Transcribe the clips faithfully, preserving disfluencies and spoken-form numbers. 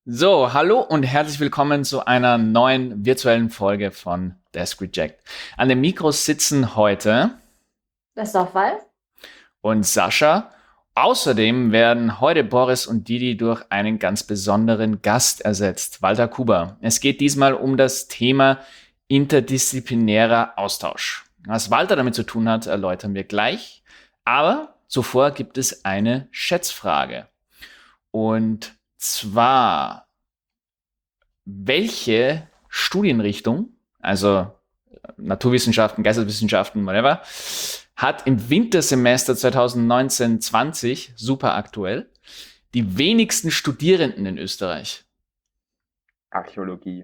So, hallo und herzlich willkommen zu einer neuen virtuellen Folge von Desk Reject. An den Mikros sitzen heute Das ist doch Fall. und Sascha. Außerdem werden heute Boris und Didi durch einen ganz besonderen Gast ersetzt, Walter Kuber. Es geht diesmal um das Thema interdisziplinärer Austausch. Was Walter damit zu tun hat, erläutern wir gleich. Aber zuvor gibt es eine Schätzfrage. Und zwar, welche Studienrichtung, also Naturwissenschaften, Geisteswissenschaften, whatever, hat im Wintersemester zwanzig neunzehn zwanzig, super aktuell, die wenigsten Studierenden in Österreich? Archäologie.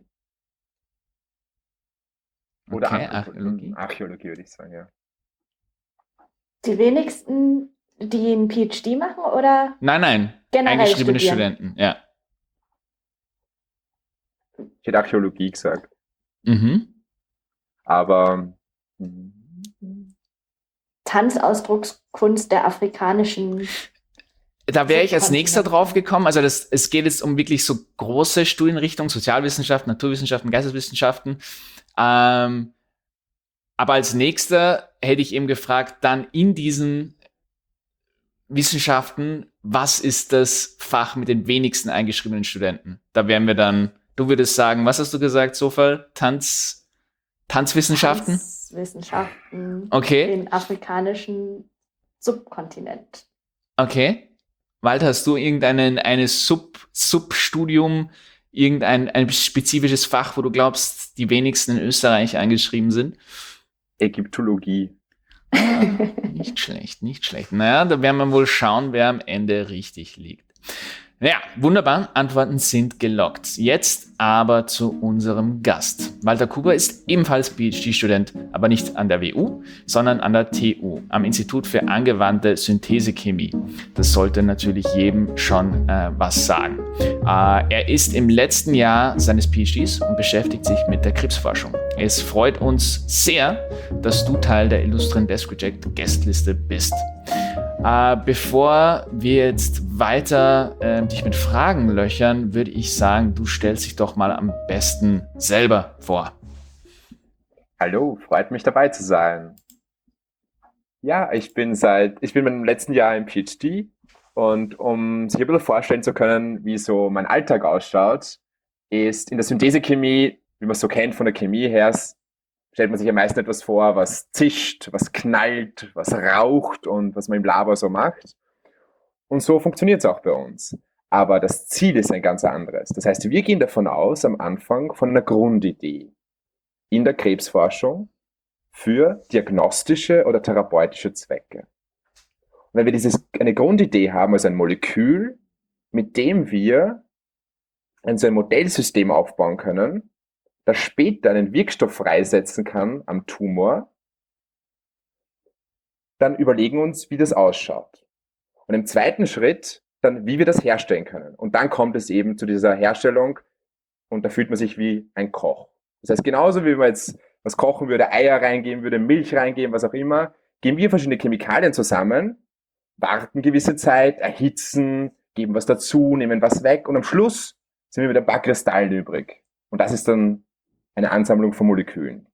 Oder Okay, Anthropo- Archäologie. Archäologie würde ich sagen, ja. Die wenigsten, die einen PhD machen oder Nein, nein, generell eingeschriebene studieren? Studenten, ja. Ich hätte Archäologie gesagt. Mhm. Aber mm, Tanzausdruckskunst der afrikanischen. Da wäre ich als Subkontinent. nächster drauf gekommen. Also das, es geht jetzt um wirklich so große Studienrichtungen, Sozialwissenschaften, Naturwissenschaften, Geisteswissenschaften. Ähm, aber als nächster hätte ich eben gefragt, dann in diesen Wissenschaften, was ist das Fach mit den wenigsten eingeschriebenen Studenten? Da wären wir dann, du würdest sagen, was hast du gesagt, Sofal? Tanz, Tanzwissenschaften? Tanzwissenschaften Okay, im afrikanischen Subkontinent. okay. Walter, hast du irgendeinen eine Sub, Substudium, irgendein ein spezifisches Fach, wo du glaubst, die wenigsten in Österreich eingeschrieben sind? Ägyptologie. Ah, nicht schlecht, nicht schlecht. Naja, da werden wir wohl schauen, wer am Ende richtig liegt. Ja, wunderbar. Antworten sind gelockt. Jetzt aber zu unserem Gast. Walter Kuber ist ebenfalls PhD-Student, aber nicht an der W U, sondern an der T U, am Institut für angewandte Synthesechemie. Das sollte natürlich jedem schon äh, was sagen. Äh, er ist im letzten Jahr seines PhDs und beschäftigt sich mit der Krebsforschung. Es freut uns sehr, dass du Teil der illustren Desk Reject Guestliste bist. Äh, bevor wir jetzt weiter äh, dich mit Fragen löchern, würde ich sagen, du stellst dich doch mal am besten selber vor. Hallo, freut mich dabei zu sein. Ja, ich bin seit, ich bin im letzten Jahr im PhD und um sich ein bisschen vorstellen zu können, wie so mein Alltag ausschaut, ist in der Synthesechemie, wie man es so kennt von der Chemie her, stellt man sich am meisten etwas vor, was zischt, was knallt, was raucht und was man im Labor so macht. Und so funktioniert es auch bei uns. Aber das Ziel ist ein ganz anderes. Das heißt, wir gehen davon aus, am Anfang von einer Grundidee in der Krebsforschung für diagnostische oder therapeutische Zwecke. Und wenn wir dieses, eine Grundidee haben, also ein Molekül, mit dem wir ein, so ein Modellsystem aufbauen können, das später einen Wirkstoff freisetzen kann am Tumor, dann überlegen wir uns, wie das ausschaut. Und im zweiten Schritt dann, wie wir das herstellen können. Und dann kommt es eben zu dieser Herstellung und da fühlt man sich wie ein Koch. Das heißt, genauso wie man jetzt was kochen würde, Eier reingeben würde, Milch reingeben, was auch immer, geben wir verschiedene Chemikalien zusammen, warten gewisse Zeit, erhitzen, geben was dazu, nehmen was weg und am Schluss sind wir mit ein paar Kristallen übrig. Und das ist dann eine Ansammlung von Molekülen.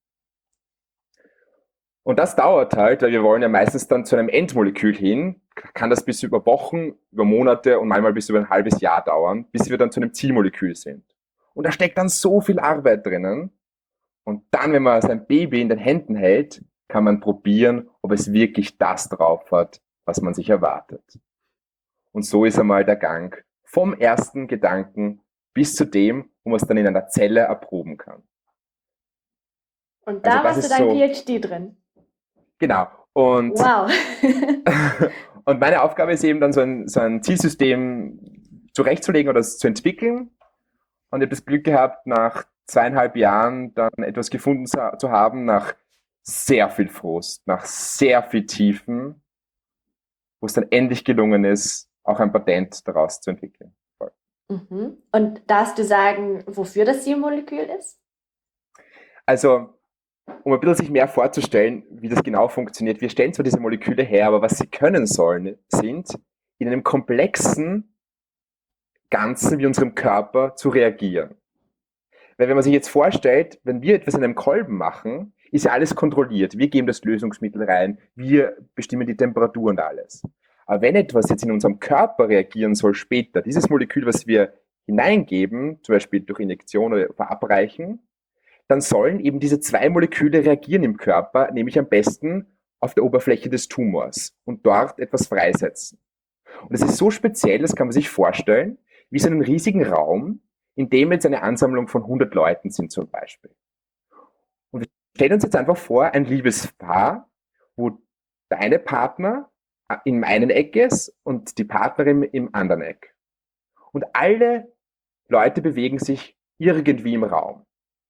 Und das dauert halt, weil wir wollen ja meistens dann zu einem Endmolekül hin, kann das bis über Wochen, über Monate und manchmal bis über ein halbes Jahr dauern, bis wir dann zu einem Zielmolekül sind. Und da steckt dann so viel Arbeit drinnen. Und dann, wenn man sein Baby in den Händen hält, kann man probieren, ob es wirklich das drauf hat, was man sich erwartet. Und so ist einmal der Gang vom ersten Gedanken bis zu dem, wo man es dann in einer Zelle erproben kann. Und da Also das warst du ist dein so- PhD drin. Genau. Und, Wow. und meine Aufgabe ist eben dann so ein, so ein Zielsystem zurechtzulegen oder zu entwickeln. Und ich habe das Glück gehabt, nach zweieinhalb Jahren dann etwas gefunden zu zu haben, nach sehr viel Frust, nach sehr viel Tiefen, wo es dann endlich gelungen ist, auch ein Patent daraus zu entwickeln. Mhm. Und darfst du sagen, wofür das Zielmolekül ist? Also, um ein bisschen sich mehr vorzustellen, wie das genau funktioniert. Wir stellen zwar diese Moleküle her, aber was sie können sollen, sind in einem komplexen Ganzen wie unserem Körper zu reagieren. Weil wenn man sich jetzt vorstellt, wenn wir etwas in einem Kolben machen, ist ja alles kontrolliert. Wir geben das Lösungsmittel rein, wir bestimmen die Temperatur und alles. Aber wenn etwas jetzt in unserem Körper reagieren soll später, dieses Molekül, was wir hineingeben, zum Beispiel durch Injektion oder verabreichen, dann sollen eben diese zwei Moleküle reagieren im Körper, nämlich am besten auf der Oberfläche des Tumors und dort etwas freisetzen. Und das ist so speziell, das kann man sich vorstellen, wie so einen riesigen Raum, in dem jetzt eine Ansammlung von hundert Leuten sind zum Beispiel. Und wir stellen uns jetzt einfach vor, ein Liebespaar, wo der eine Partner im einen Eck ist und die Partnerin im anderen Eck. Und alle Leute bewegen sich irgendwie im Raum.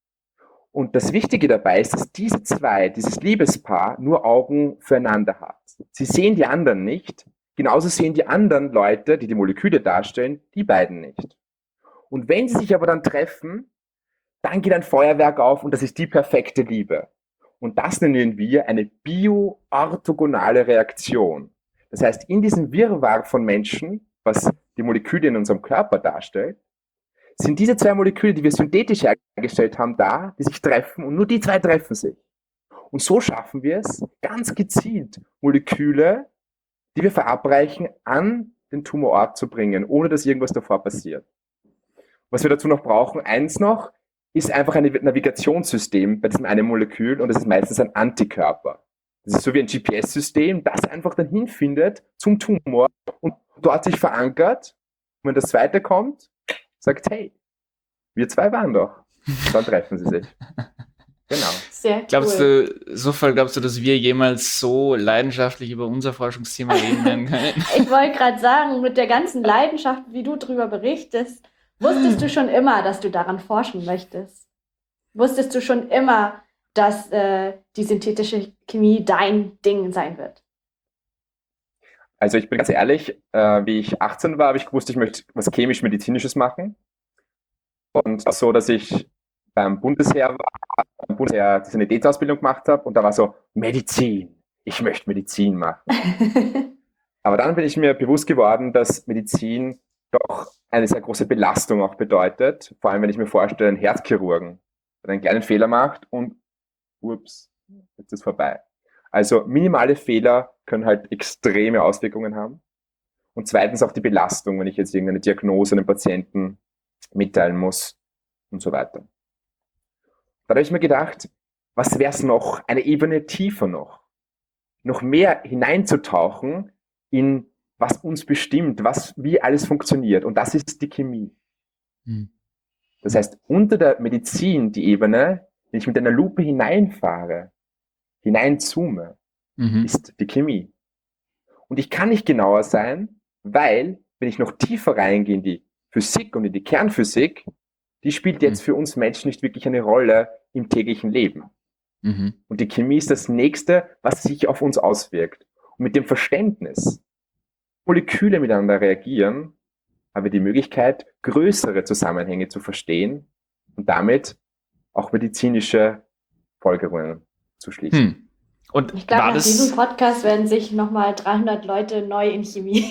Und das Wichtige dabei ist, dass diese zwei, dieses Liebespaar, nur Augen füreinander hat. Sie sehen die anderen nicht, genauso sehen die anderen Leute, die die Moleküle darstellen, die beiden nicht. Und wenn sie sich aber dann treffen, dann geht ein Feuerwerk auf und das ist die perfekte Liebe. Und das nennen wir eine bioorthogonale Reaktion. Das heißt, in diesem Wirrwarr von Menschen, was die Moleküle in unserem Körper darstellt, sind diese zwei Moleküle, die wir synthetisch hergestellt haben, da, die sich treffen und nur die zwei treffen sich. Und so schaffen wir es, ganz gezielt Moleküle, die wir verabreichen, an den Tumorort zu bringen, ohne dass irgendwas davor passiert. Was wir dazu noch brauchen, eins noch, ist einfach ein Navigationssystem bei diesem einen Molekül und das ist meistens ein Antikörper. Das ist so wie ein G P S-System, das einfach dann hinfindet zum Tumor und dort sich verankert. Und wenn das zweite kommt, sagt, hey, wir zwei waren doch. Dann treffen sie sich. Genau. Sehr cool. Glaubst du, Sophal, glaubst du, dass wir jemals so leidenschaftlich über unser Forschungsthema reden werden können? Ich wollte gerade sagen, mit der ganzen Leidenschaft, wie du darüber berichtest, wusstest du schon immer, dass du daran forschen möchtest? Wusstest du schon immer, dass äh, die synthetische Chemie dein Ding sein wird? Also ich bin ganz ehrlich, äh, wie ich achtzehn war, habe ich gewusst, ich möchte was chemisch-medizinisches machen. Und so, dass ich beim Bundesheer war, beim Bundesheer die Sanitätsausbildung gemacht habe und da war so, Medizin, ich möchte Medizin machen. Aber dann bin ich mir bewusst geworden, dass Medizin doch eine sehr große Belastung auch bedeutet. Vor allem, wenn ich mir vorstelle, ein Herzchirurgen, der einen kleinen Fehler macht und ups, jetzt ist vorbei. Also minimale Fehler können halt extreme Auswirkungen haben. Und zweitens auch die Belastung, wenn ich jetzt irgendeine Diagnose einem Patienten mitteilen muss und so weiter. Da habe ich mir gedacht, was wäre es noch, eine Ebene tiefer noch, noch mehr hineinzutauchen in was uns bestimmt, was, wie alles funktioniert. Und das ist die Chemie. Hm. Das heißt, unter der Medizin die Ebene, wenn ich mit einer Lupe hineinfahre, hineinzoome, mhm. ist die Chemie. Und ich kann nicht genauer sein, weil, wenn ich noch tiefer reingehe in die Physik und in die Kernphysik, die spielt jetzt mhm. für uns Menschen nicht wirklich eine Rolle im täglichen Leben. Mhm. Und die Chemie ist das Nächste, was sich auf uns auswirkt. Und mit dem Verständnis, Moleküle miteinander reagieren, haben wir die Möglichkeit, größere Zusammenhänge zu verstehen und damit auch medizinische Folgerungen zu schließen. Hm. Und ich glaube, nach das... diesem Podcast werden sich nochmal dreihundert Leute neu in Chemie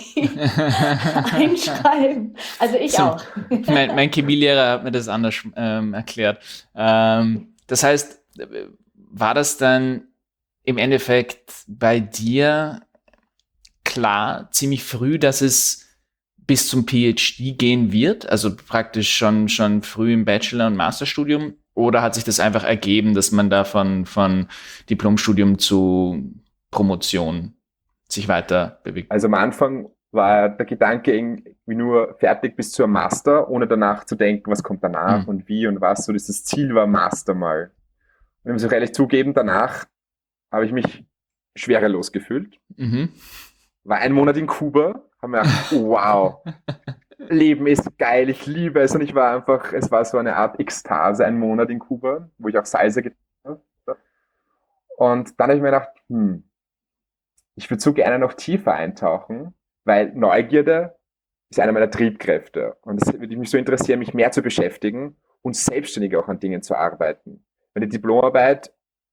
einschreiben. Also ich so, auch. mein, mein Chemielehrer hat mir das anders ähm, erklärt. Ähm, das heißt, war das dann im Endeffekt bei dir klar, ziemlich früh, dass es bis zum P H D gehen wird? Also praktisch schon, schon früh im Bachelor- und Masterstudium? Oder hat sich das einfach ergeben, dass man da von, von Diplomstudium zu Promotion sich weiter bewegt? Also am Anfang war der Gedanke irgendwie nur fertig bis zur Master, ohne danach zu denken, was kommt danach mhm. und wie und was. So dieses Ziel war Master mal. Und ich muss auch ehrlich zugeben, danach habe ich mich schwerelos gefühlt. Mhm. War ein Monat in Kuba, haben wir gedacht, wow, Leben ist geil, ich liebe es. Und ich war einfach, es war so eine Art Ekstase, ein Monat in Kuba, wo ich auch Salsa getan habe. Und dann habe ich mir gedacht, hm, ich würde so gerne noch tiefer eintauchen, weil Neugierde ist einer meiner Triebkräfte. Und es würde mich so interessieren, mich mehr zu beschäftigen und selbstständig auch an Dingen zu arbeiten. Bei der Diplomarbeit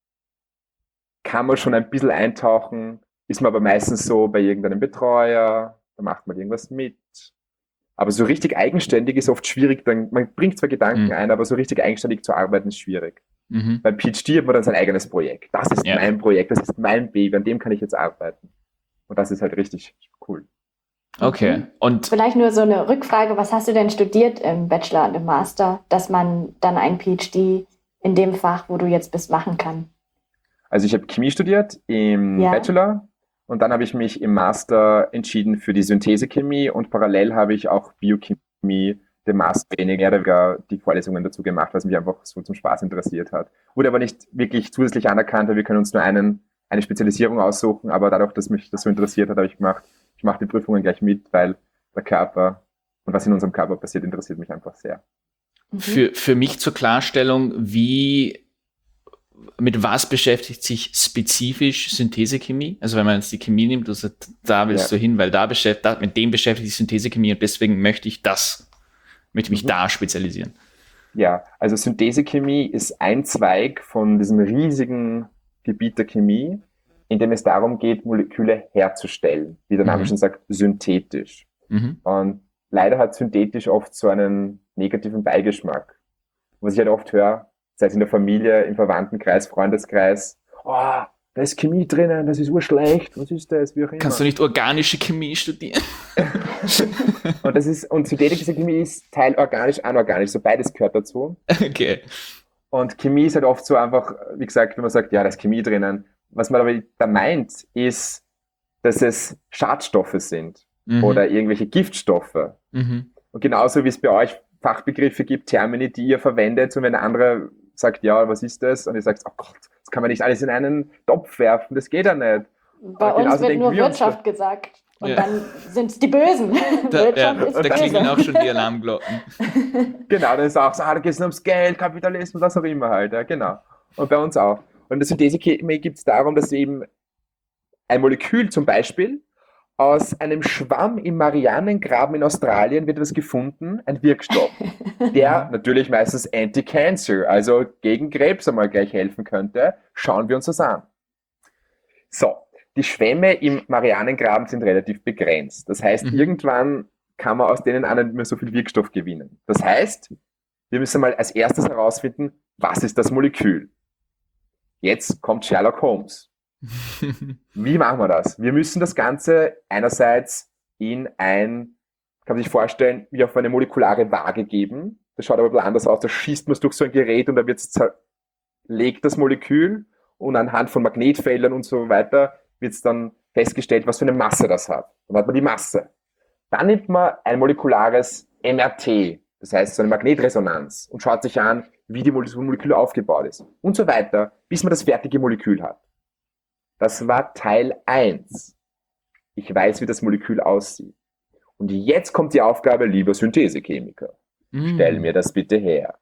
kann man schon ein bisschen eintauchen, ist man aber meistens so bei irgendeinem Betreuer, da macht man irgendwas mit. Aber so richtig eigenständig ist oft schwierig. Dann, man bringt zwar Gedanken Mhm. ein, aber so richtig eigenständig zu arbeiten ist schwierig. Mhm. Beim PhD hat man dann sein eigenes Projekt. Das ist Ja. mein Projekt, das ist mein Baby, an dem kann ich jetzt arbeiten. Und das ist halt richtig cool. Okay. Mhm. Und Vielleicht nur so eine Rückfrage, was hast du denn studiert im Bachelor und im Master, dass man dann ein PhD in dem Fach, wo du jetzt bist, machen kann? Also ich habe Chemie studiert im Ja. Bachelor und dann habe ich mich im Master entschieden für die Synthesechemie und parallel habe ich auch Biochemie, den Master weniger oder weniger die Vorlesungen dazu gemacht, was mich einfach so zum Spaß interessiert hat. Wurde aber nicht wirklich zusätzlich anerkannt, weil wir können uns nur einen, eine Spezialisierung aussuchen, aber dadurch, dass mich das so interessiert hat, habe ich gemacht, ich mache die Prüfungen gleich mit, weil der Körper und was in unserem Körper passiert, interessiert mich einfach sehr. Mhm. für, für mich zur Klarstellung, wie, mit was beschäftigt sich spezifisch Synthesechemie? Also wenn man jetzt die Chemie nimmt, also da willst Ja. du hin, weil da beschäftigt, mit dem beschäftigt sich Synthesechemie und deswegen möchte ich das, möchte mich Mhm. da spezialisieren. Ja, also Synthesechemie ist ein Zweig von diesem riesigen Gebiet der Chemie, in dem es darum geht, Moleküle herzustellen, wie der Name Mhm. schon sagt, synthetisch. Mhm. Und leider hat synthetisch oft so einen negativen Beigeschmack. Was ich halt oft höre, sei es in der Familie, im Verwandtenkreis, Freundeskreis, oh, da ist Chemie drinnen, das ist urschlecht, was ist das, wie auch immer. Kannst du nicht organische Chemie studieren? Und das ist, und synthetische Chemie ist Teil organisch, anorganisch, so beides gehört dazu. Okay. Und Chemie ist halt oft so einfach, wie gesagt, wenn man sagt, ja, da ist Chemie drinnen. Was man aber da meint, ist, dass es Schadstoffe sind Mhm. oder irgendwelche Giftstoffe. Mhm. Und genauso wie es bei euch Fachbegriffe gibt, Termini, die ihr verwendet, und wenn der andere sagt, ja, was ist das? Und ihr sagt, oh Gott, das kann man nicht alles in einen Topf werfen, das geht ja nicht. Bei Aber uns genauso wird denken nur wir uns Wirtschaft gesagt. Und Ja. dann sind es die Bösen. Da, ja, Wirtschaft ist da klingeln böse. auch schon die Alarmglocken. Genau, dann ist auch so, ah, da geht es nur ums Geld, Kapitalismus, was auch immer halt, ja, genau. Und bei uns auch. Und in der Synthesechemie geht es darum, dass eben ein Molekül zum Beispiel aus einem Schwamm im Marianengraben in Australien wird etwas gefunden, ein Wirkstoff, der natürlich meistens Anti-Cancer, also gegen Krebs einmal gleich helfen könnte. Schauen wir uns das an. So, die Schwämme im Marianengraben sind relativ begrenzt. Das heißt, Mhm. irgendwann kann man aus denen auch nicht mehr so viel Wirkstoff gewinnen. Das heißt, wir müssen mal als erstes herausfinden, was ist das Molekül? Jetzt kommt Sherlock Holmes. Wie machen wir das? Wir müssen das Ganze einerseits in ein, kann man sich vorstellen, wie auf eine molekulare Waage geben. Das schaut aber ein bisschen anders aus. Da schießt man es durch so ein Gerät und da wird es zerlegt, das Molekül, und anhand von Magnetfeldern und so weiter wird es dann festgestellt, was für eine Masse das hat. Dann hat man die Masse. Dann nimmt man ein molekulares M R T, das heißt so eine Magnetresonanz, und schaut sich an, wie die Molekül aufgebaut ist und so weiter, bis man das fertige Molekül hat. Das war Teil eins. Ich weiß, wie das Molekül aussieht. Und jetzt kommt die Aufgabe, lieber Synthesechemiker. Stell mir das bitte her.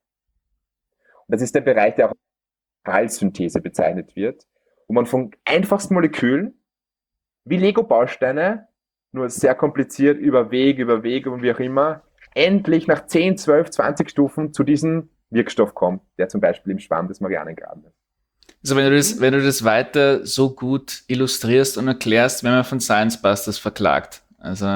Und das ist der Bereich, der auch als Synthese bezeichnet wird, wo man von einfachsten Molekülen, wie Lego-Bausteine, nur sehr kompliziert über Weg, über Weg und wie auch immer, endlich nach zehn, zwölf, zwanzig Stufen zu diesem Wirkstoff kommt, der zum Beispiel im Schwamm des Marianengrabens ist. Also wenn du das, wenn du das weiter so gut illustrierst und erklärst, wenn man von Science Busters verklagt. Also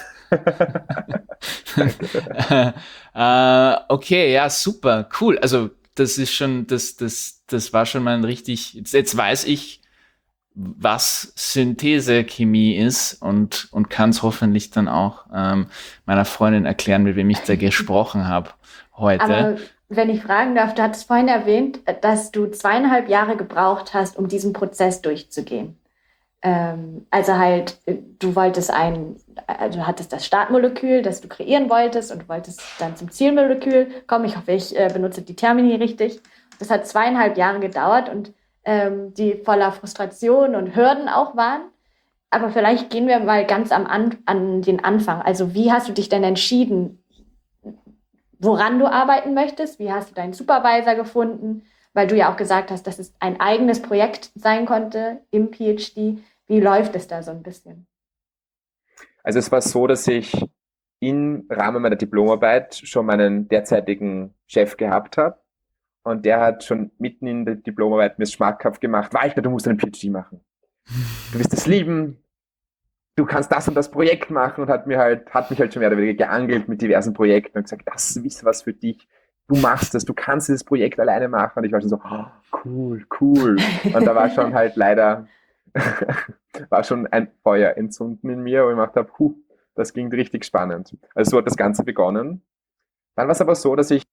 äh, okay, ja, super, cool. Also das ist schon, das, das, das war schon mal ein richtig, jetzt, jetzt weiß ich, was Synthesechemie ist und, und kann es hoffentlich dann auch ähm, meiner Freundin erklären, mit wem ich da gesprochen habe heute. Aber wenn ich fragen darf, du hattest vorhin erwähnt, dass du zweieinhalb Jahre gebraucht hast, um diesen Prozess durchzugehen. Ähm, also halt, du wolltest ein, also du hattest das Startmolekül, das du kreieren wolltest, und du wolltest dann zum Zielmolekül kommen. Ich hoffe, ich äh, benutze die Termini richtig. Das hat zweieinhalb Jahre gedauert und ähm, die voller Frustration und Hürden auch waren. Aber vielleicht gehen wir mal ganz am an, an den Anfang. Also wie hast du dich denn entschieden, woran du arbeiten möchtest? Wie hast du deinen Supervisor gefunden? Weil du ja auch gesagt hast, dass es ein eigenes Projekt sein konnte im PhD. Wie läuft es da so ein bisschen? Also es war so, dass ich im Rahmen meiner Diplomarbeit schon meinen derzeitigen Chef gehabt habe. Und der hat schon mitten in der Diplomarbeit mir schmackhaft gemacht, Walter, du musst einen PhD machen. Du wirst es lieben. du kannst das und das Projekt machen und hat mir halt, hat mich halt schon mehr oder weniger geangelt mit diversen Projekten und gesagt, das ist was für dich. Du machst das, du kannst dieses Projekt alleine machen. Und ich war schon so, oh, cool, cool. Und da war schon halt leider, war schon ein Feuer entzünden in mir, wo ich gemacht habe, puh, das ging richtig spannend. Also so hat das Ganze begonnen. Dann war es aber so, dass ich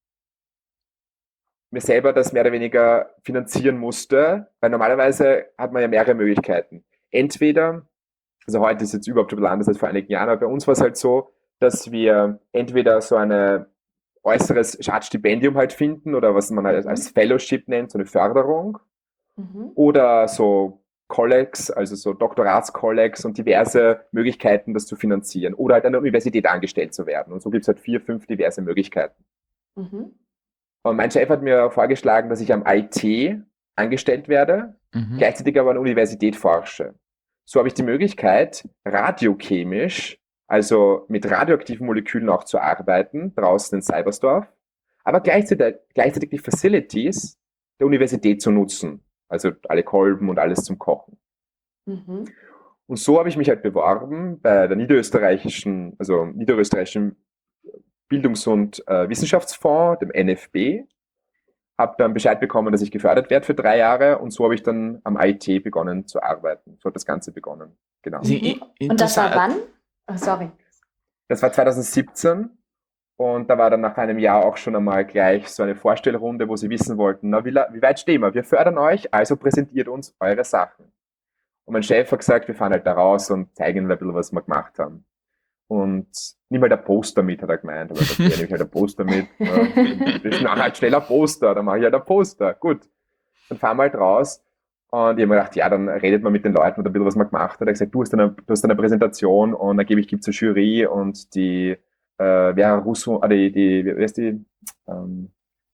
mir selber das mehr oder weniger finanzieren musste, weil normalerweise hat man ja mehrere Möglichkeiten. Entweder, also heute ist jetzt überhaupt schon ein bisschen anders als vor einigen Jahren, aber bei uns war es halt so, dass wir entweder so eine äußeres Art Stipendium halt finden oder was man als, als Fellowship nennt, so eine Förderung, Mhm. oder so Collegs, also so Doktoratskollegs und diverse Möglichkeiten, das zu finanzieren oder halt an der Universität angestellt zu werden. Und so gibt es halt vier, fünf diverse Möglichkeiten. Mhm. Und mein Chef hat mir vorgeschlagen, dass ich am I T angestellt werde, Mhm. gleichzeitig aber an der Universität forsche. So habe ich die Möglichkeit, radiochemisch, also mit radioaktiven Molekülen auch zu arbeiten, draußen in Seibersdorf, aber gleichzeitig, gleichzeitig die Facilities der Universität zu nutzen. Also alle Kolben und alles zum Kochen. Mhm. Und so habe ich mich halt beworben bei der niederösterreichischen, also niederösterreichischen Bildungs- und äh, Wissenschaftsfonds, dem N F B, habe dann Bescheid bekommen, dass ich gefördert werde für drei Jahre und so habe ich dann am I T begonnen zu arbeiten. So hat das Ganze begonnen. Genau. Sie- Mhm. Und das war interessant. wann? Oh, sorry. Das war zwanzig siebzehn und da war dann nach einem Jahr auch schon einmal gleich so eine Vorstellrunde, wo sie wissen wollten, na, wie, la- wie weit stehen wir? Wir fördern euch, also präsentiert uns eure Sachen. Und mein Chef hat gesagt, wir fahren halt da raus und zeigen ihnen ein bisschen, was wir gemacht haben. Und nimm halt ein Poster mit, hat er gemeint. Aber okay, nehme ich halt ein Poster mit. Ja, das ist nachher halt schnell ein Poster, dann mache ich halt ein Poster. Gut. Dann fahren wir halt raus. Und ich habe mir gedacht, ja, dann redet man mit den Leuten und ein bisschen, was man gemacht hat. Er hat gesagt, du hast eine, du hast eine Präsentation und angeblich gibt es eine Jury und die äh, Vera Russo, ah, die, die, wie heißt die, ähm,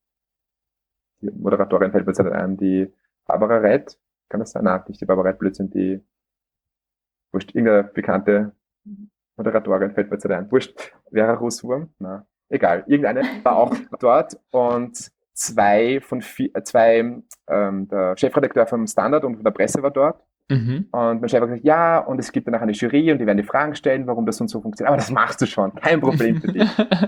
die Moderatorin fällt mir jetzt nicht ein, die Barbara Rett, kann das sein? Nein, nicht die Barbara Rett, Blödsinn, die, wurscht, irgendeine bekannte Moderatorin fällt mir jetzt nicht ein. Wurscht, Vera Russwurm? Na, egal. Irgendeine war auch dort und zwei von vier, äh, zwei, ähm, der Chefredakteur vom Standard und von der Presse war dort. Mhm. Und mein Chef hat gesagt, ja, und es gibt danach eine Jury und die werden die Fragen stellen, warum das und so funktioniert. Aber das machst du schon, kein Problem für dich.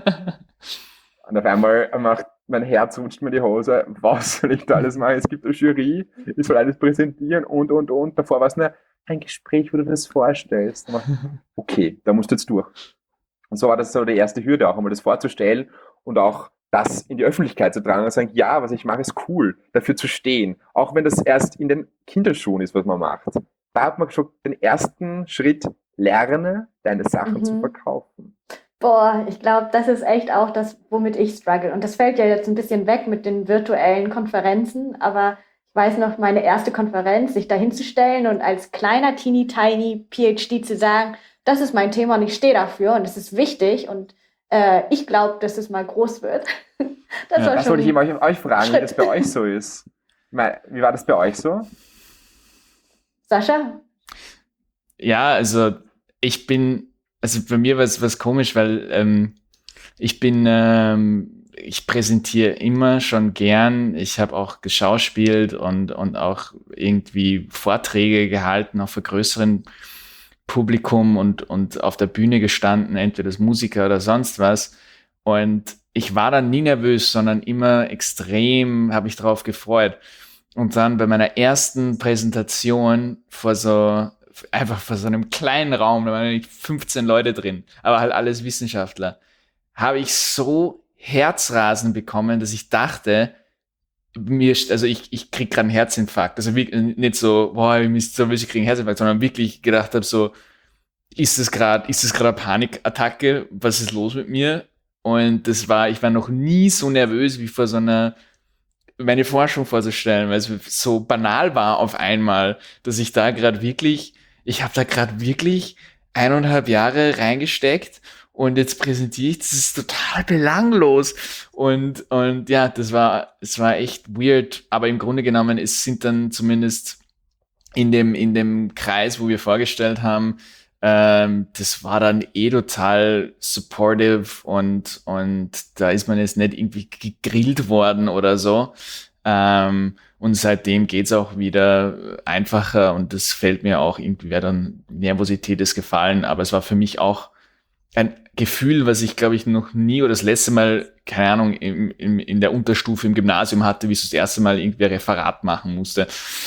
Und auf einmal macht mein Herz rutscht mir die Hose, was soll ich da alles machen? Es gibt eine Jury, ich soll alles präsentieren und, und, und. Davor war es nur ein Gespräch, wo du das vorstellst. Okay, da musst du jetzt durch. Und so war das so die erste Hürde, auch einmal das vorzustellen und auch das in die Öffentlichkeit zu tragen und sagen, ja, was ich mache, ist cool, dafür zu stehen. Auch wenn das erst in den Kinderschuhen ist, was man macht. Da hat man schon den ersten Schritt, lerne, deine Sachen Mhm. zu verkaufen. Boah, ich glaube, das ist echt auch das, womit ich struggle. Und das fällt ja jetzt ein bisschen weg mit den virtuellen Konferenzen, aber ich weiß noch, meine erste Konferenz, sich da hinzustellen und als kleiner, teeny, tiny P H D zu sagen, das ist mein Thema und ich stehe dafür und es ist wichtig und äh, ich glaube, dass es mal groß wird. Das Ja, war Das schon wollte ich immer euch, euch fragen, Schritt. wie das bei euch so ist. Ich meine, Wie war das bei euch so? Sascha? Ja, also ich bin, also bei mir war es was komisch, weil ähm, ich bin, ähm, ich präsentiere immer schon gern. Ich habe auch geschauspielt und, und auch irgendwie Vorträge gehalten, auch für größeren Publikum und, und auf der Bühne gestanden, entweder als Musiker oder sonst was. Und ich war dann nie nervös, sondern immer extrem, habe ich drauf gefreut. Und dann bei meiner ersten Präsentation vor so, einfach vor so einem kleinen Raum, da waren nicht fünfzehn Leute drin, aber halt alles Wissenschaftler, habe ich so Herzrasen bekommen, dass ich dachte, mir, also ich, ich krieg gerade einen Herzinfarkt. Also wie, nicht so, boah, ich muss so ich krieg einen Herzinfarkt, sondern wirklich gedacht habe, so, ist das gerade, ist das gerade eine Panikattacke? Was ist los mit mir? Und das war, ich war noch nie so nervös wie vor so einer, meine Forschung vorzustellen, weil es so banal war auf einmal, dass ich da gerade wirklich, ich habe da gerade wirklich eineinhalb Jahre reingesteckt und jetzt präsentiere ich, das ist total belanglos. Und, und ja, das war, es war echt weird, aber im Grunde genommen, es sind dann zumindest in dem, in dem Kreis, wo wir vorgestellt haben, ähm, das war dann eh total supportive und, und da ist man jetzt nicht irgendwie gegrillt worden oder so. Ähm, und seitdem geht's auch wieder einfacher und das fällt mir auch irgendwie, wäre dann Nervosität ist gefallen, aber es war für mich auch ein Gefühl, was ich, glaube ich, noch nie oder das letzte Mal, keine Ahnung, im, im, in der Unterstufe im Gymnasium hatte, wie ich das erste Mal irgendwie ein Referat machen musste.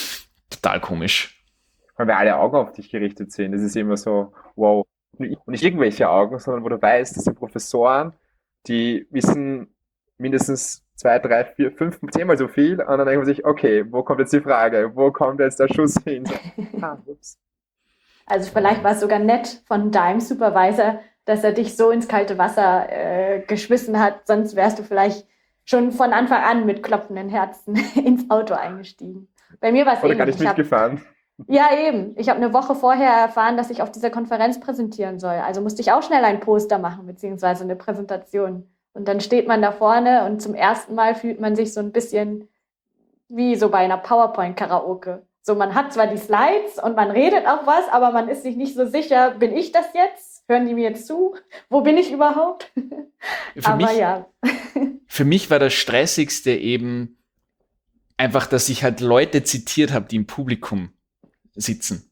Total komisch. Weil wir alle Augen auf dich gerichtet sind. Das ist immer so, wow. Und nicht irgendwelche Augen, sondern wo du weißt, das sind Professoren, die wissen mindestens zwei, drei, vier, fünf, zehnmal so viel. Und dann denkt man sich, okay, wo kommt jetzt die Frage? Wo kommt jetzt der Schuss hin? So, ah, ups. Also vielleicht war es sogar nett von deinem Supervisor, dass er dich so ins kalte Wasser äh, geschmissen hat. Sonst wärst du vielleicht schon von Anfang an mit klopfenden Herzen ins Auto eingestiegen. Bei mir war es Oder ähnlich. gar nicht Ich hab- mitgefahren. Ja, eben. Ich habe eine Woche vorher erfahren, dass ich auf dieser Konferenz präsentieren soll. Also musste ich auch schnell ein Poster machen, beziehungsweise eine Präsentation. Und dann steht man da vorne und zum ersten Mal fühlt man sich so ein bisschen wie so bei einer PowerPoint-Karaoke. So, man hat zwar die Slides und man redet auch was, aber man ist sich nicht so sicher, bin ich das jetzt? Hören die mir jetzt zu? Wo bin ich überhaupt? Für aber mich, ja. für mich war das Stressigste eben einfach, dass ich halt Leute zitiert habe, die im Publikum sitzen.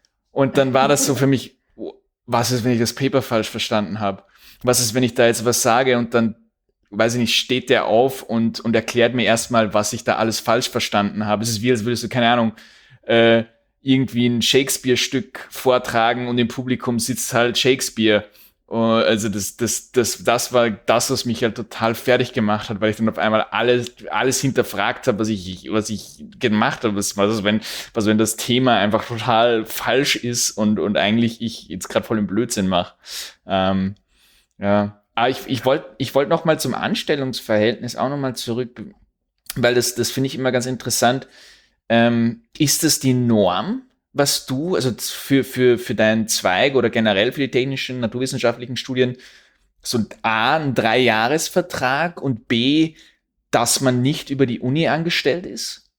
Und dann war das so für mich, oh, was ist, wenn ich das Paper falsch verstanden habe? Was ist, wenn ich da jetzt was sage und dann, weiß ich nicht, steht der auf und, und erklärt mir erstmal, was ich da alles falsch verstanden habe. Es ist wie, als würdest du, keine Ahnung, äh, irgendwie ein Shakespeare-Stück vortragen und im Publikum sitzt halt Shakespeare. Uh, also das, das, das, das war das, was mich halt total fertig gemacht hat, weil ich dann auf einmal alles, alles hinterfragt habe, was ich, was ich gemacht habe. Was, was, wenn, was, wenn das Thema einfach total falsch ist und, und eigentlich ich jetzt gerade voll den Blödsinn mache. Ähm, ja, aber ich, ich wollte, ich wollte noch mal zum Anstellungsverhältnis auch noch mal zurück, weil das, das finde ich immer ganz interessant. Ähm, ist das die Norm, was du, also für, für, für deinen Zweig oder generell für die technischen, naturwissenschaftlichen Studien, so A, ein Dreijahresvertrag und B, dass man nicht über die Uni angestellt ist?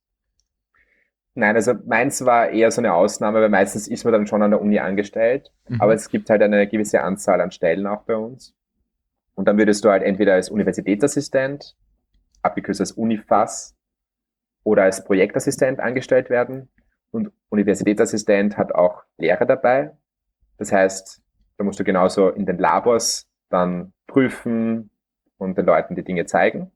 Nein, also meins war eher so eine Ausnahme, weil meistens ist man dann schon an der Uni angestellt. Mhm. Aber es gibt halt eine gewisse Anzahl an Stellen auch bei uns. Und dann würdest du halt entweder als Universitätsassistent, abgekürzt als Unifas, oder als Projektassistent angestellt werden. Und Universitätsassistent hat auch Lehrer dabei. Das heißt, da musst du genauso in den Labors dann prüfen und den Leuten die Dinge zeigen.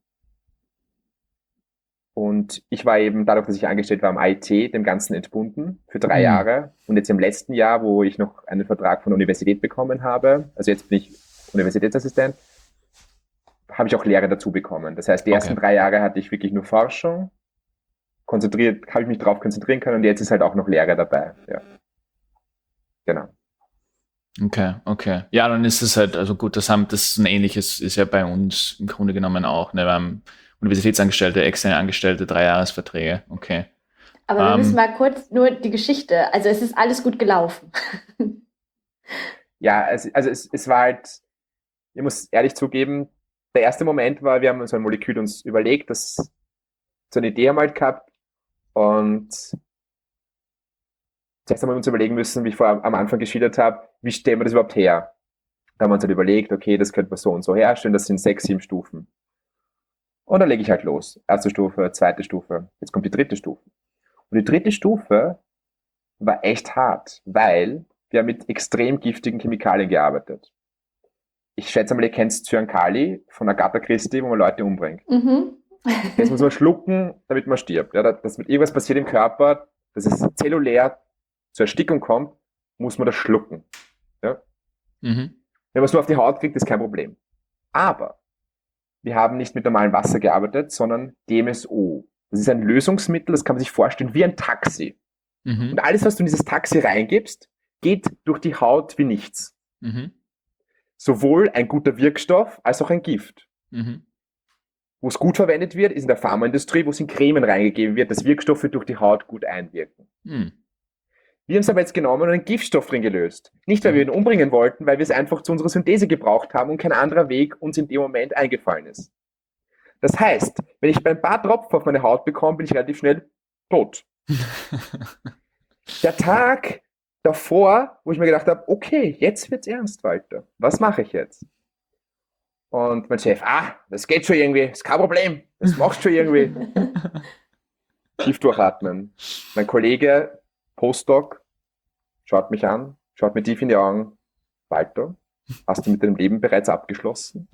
Und ich war eben, dadurch, dass ich angestellt war am I T, dem Ganzen entbunden für drei Mhm. Jahre. Und jetzt im letzten Jahr, wo ich noch einen Vertrag von der Universität bekommen habe, also jetzt bin ich Universitätsassistent, habe ich auch Lehre dazu bekommen. Das heißt, die ersten Okay. drei Jahre hatte ich wirklich nur Forschung, konzentriert, habe ich mich darauf konzentrieren können und jetzt ist halt auch noch Lehre dabei. Ja. Genau. Okay, okay. Ja, dann ist es halt, also gut, das haben, das ist ein ähnliches, ist ja bei uns im Grunde genommen auch, ne, wir haben Universitätsangestellte, externe Angestellte, Dreijahresverträge, okay. Aber wir Ähm. müssen mal kurz nur die Geschichte, also es ist alles gut gelaufen. Ja, es, also es, es war halt, ich muss ehrlich zugeben, der erste Moment war, wir haben so ein Molekül uns überlegt, das so eine Idee haben wir halt gehabt und zuerst haben wir uns überlegen müssen, wie ich vor am Anfang geschildert habe, wie stellen wir das überhaupt her? Da haben wir uns halt überlegt, okay, das könnte man so und so herstellen, das sind sechs, sieben Stufen. Und dann lege ich halt los. Erste Stufe, zweite Stufe, jetzt kommt die dritte Stufe. Und die dritte Stufe war echt hart, weil wir haben mit extrem giftigen Chemikalien gearbeitet. Ich schätze mal, ihr kennt Cyankali von Agatha Christie, wo man Leute umbringt. Mhm. Das muss man schlucken, damit man stirbt. Ja, dass mit irgendwas passiert im Körper, dass es zellulär zur Erstickung kommt, muss man das schlucken. Ja? Mhm. Wenn man es nur auf die Haut kriegt, ist kein Problem. Aber wir haben nicht mit normalem Wasser gearbeitet, sondern D M S O. Das ist ein Lösungsmittel, das kann man sich vorstellen wie ein Taxi. Mhm. Und alles, was du in dieses Taxi reingibst, geht durch die Haut wie nichts. Mhm. Sowohl ein guter Wirkstoff als auch ein Gift. Mhm. Wo es gut verwendet wird, ist in der Pharmaindustrie, wo es in Cremen reingegeben wird, dass Wirkstoffe durch die Haut gut einwirken. Mhm. Wir haben es aber jetzt genommen und einen Giftstoff drin gelöst. Nicht, weil wir ihn umbringen wollten, weil wir es einfach zu unserer Synthese gebraucht haben und kein anderer Weg uns in dem Moment eingefallen ist. Das heißt, wenn ich ein paar Tropfen auf meine Haut bekomme, bin ich relativ schnell tot. Der Tag davor, wo ich mir gedacht habe, okay, jetzt wird's ernst, Walter. Was mache ich jetzt? Und mein Chef, ah, das geht schon irgendwie, ist kein Problem, das machst du schon irgendwie. Tief durchatmen. Mein Kollege, Postdoc, schaut mich an, schaut mir tief in die Augen. Walter, hast du mit deinem Leben bereits abgeschlossen?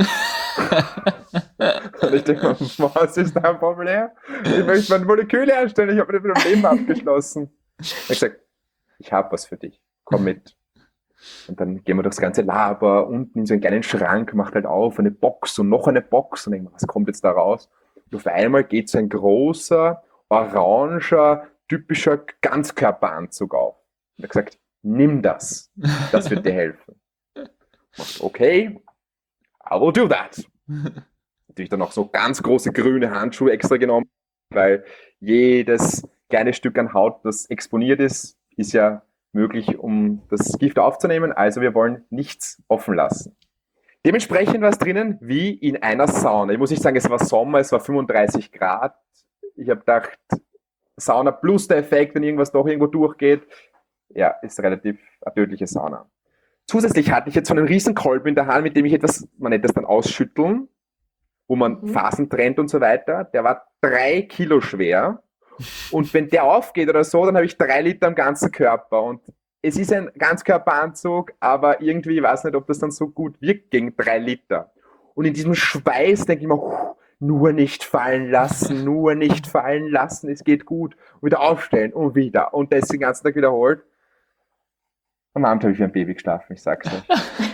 Und ich denke, was ist dein Problem? Ich möchte meine Moleküle herstellen, ich habe mit meinem Leben abgeschlossen. Ich habe gesagt, ich habe was für dich, komm mit. Und dann gehen wir durchs ganze Labor, unten in so einen kleinen Schrank, macht halt auf, eine Box und noch eine Box. Und denke, was kommt jetzt da raus? Und auf einmal geht so ein großer, oranger, typischer Ganzkörperanzug auf. Und er hat gesagt, nimm das, das wird dir helfen. Macht, okay, I will do that. Natürlich dann noch so ganz große grüne Handschuhe extra genommen, weil jedes kleine Stück an Haut, das exponiert ist, ist ja möglich, um das Gift aufzunehmen. Also wir wollen nichts offen lassen. Dementsprechend war es drinnen wie in einer Sauna. Ich muss nicht sagen, es war Sommer, es war fünfunddreißig Grad. Ich habe gedacht, Sauna plus der Effekt, wenn irgendwas doch irgendwo durchgeht, ja, ist relativ eine tödliche Sauna. Zusätzlich hatte ich jetzt so einen riesen Kolben in der Hand, mit dem ich etwas, man nennt das dann ausschütteln, wo man mhm. Phasen trennt und so weiter. Der war drei Kilo schwer. Und wenn der aufgeht oder so, dann habe ich drei Liter am ganzen Körper. Und es ist ein Ganzkörperanzug, aber irgendwie, ich weiß nicht, ob das dann so gut wirkt gegen drei Liter. Und in diesem Schweiß denke ich mir, nur nicht fallen lassen, nur nicht fallen lassen, es geht gut. Und wieder aufstellen und wieder. Und das den ganzen Tag wiederholt. Am Abend habe ich wie ein Baby geschlafen, ich sag's euch.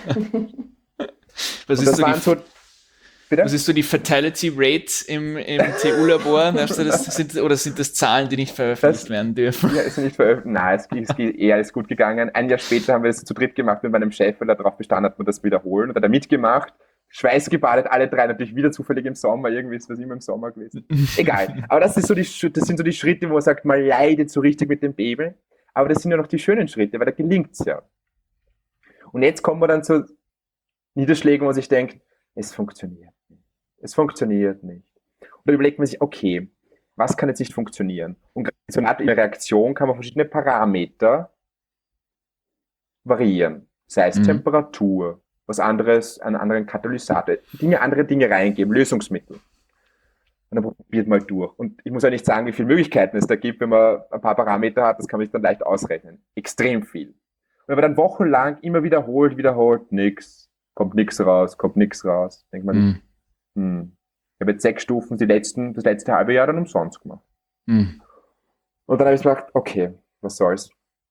Was ist, so die, so, was ist so die Fatality Rate im, im T U-Labor? Sind, oder sind das Zahlen, die nicht veröffentlicht das, werden dürfen? Ja, ist nicht veröffentlicht. Nein, es, es geht eher alles gut gegangen. Ein Jahr später haben wir es zu dritt gemacht mit meinem Chef, weil er darauf bestanden hat, man das wiederholen. Und hat er mitgemacht, Schweiß gebadet, alle drei natürlich wieder zufällig im Sommer. Irgendwie ist was immer im Sommer gewesen. Egal. Aber das, ist so die, das sind so die Schritte, wo man sagt, man leidet so richtig mit dem Baby. Aber das sind ja noch die schönen Schritte, weil da gelingt's ja. Und jetzt kommen wir dann zu Niederschlägen, wo sich denkt, es funktioniert nicht. Es funktioniert nicht. Und dann überlegt man sich, okay, was kann jetzt nicht funktionieren? Und so eine Art Reaktion kann man verschiedene Parameter variieren. Sei es mhm. Temperatur, was anderes, einen anderen Katalysator, Dinge, andere Dinge reingeben, Lösungsmittel. Und dann probiert man durch. Und ich muss ja nicht sagen, wie viele Möglichkeiten es da gibt, wenn man ein paar Parameter hat, das kann man sich dann leicht ausrechnen. Extrem viel. Und wenn man dann wochenlang immer wiederholt, wiederholt, nix, kommt nix raus, kommt nix raus, denkt man, mm. hm, ich habe jetzt sechs Stufen die letzten, das letzte halbe Jahr dann umsonst gemacht. Mm. Und dann habe ich gedacht, okay, was soll's,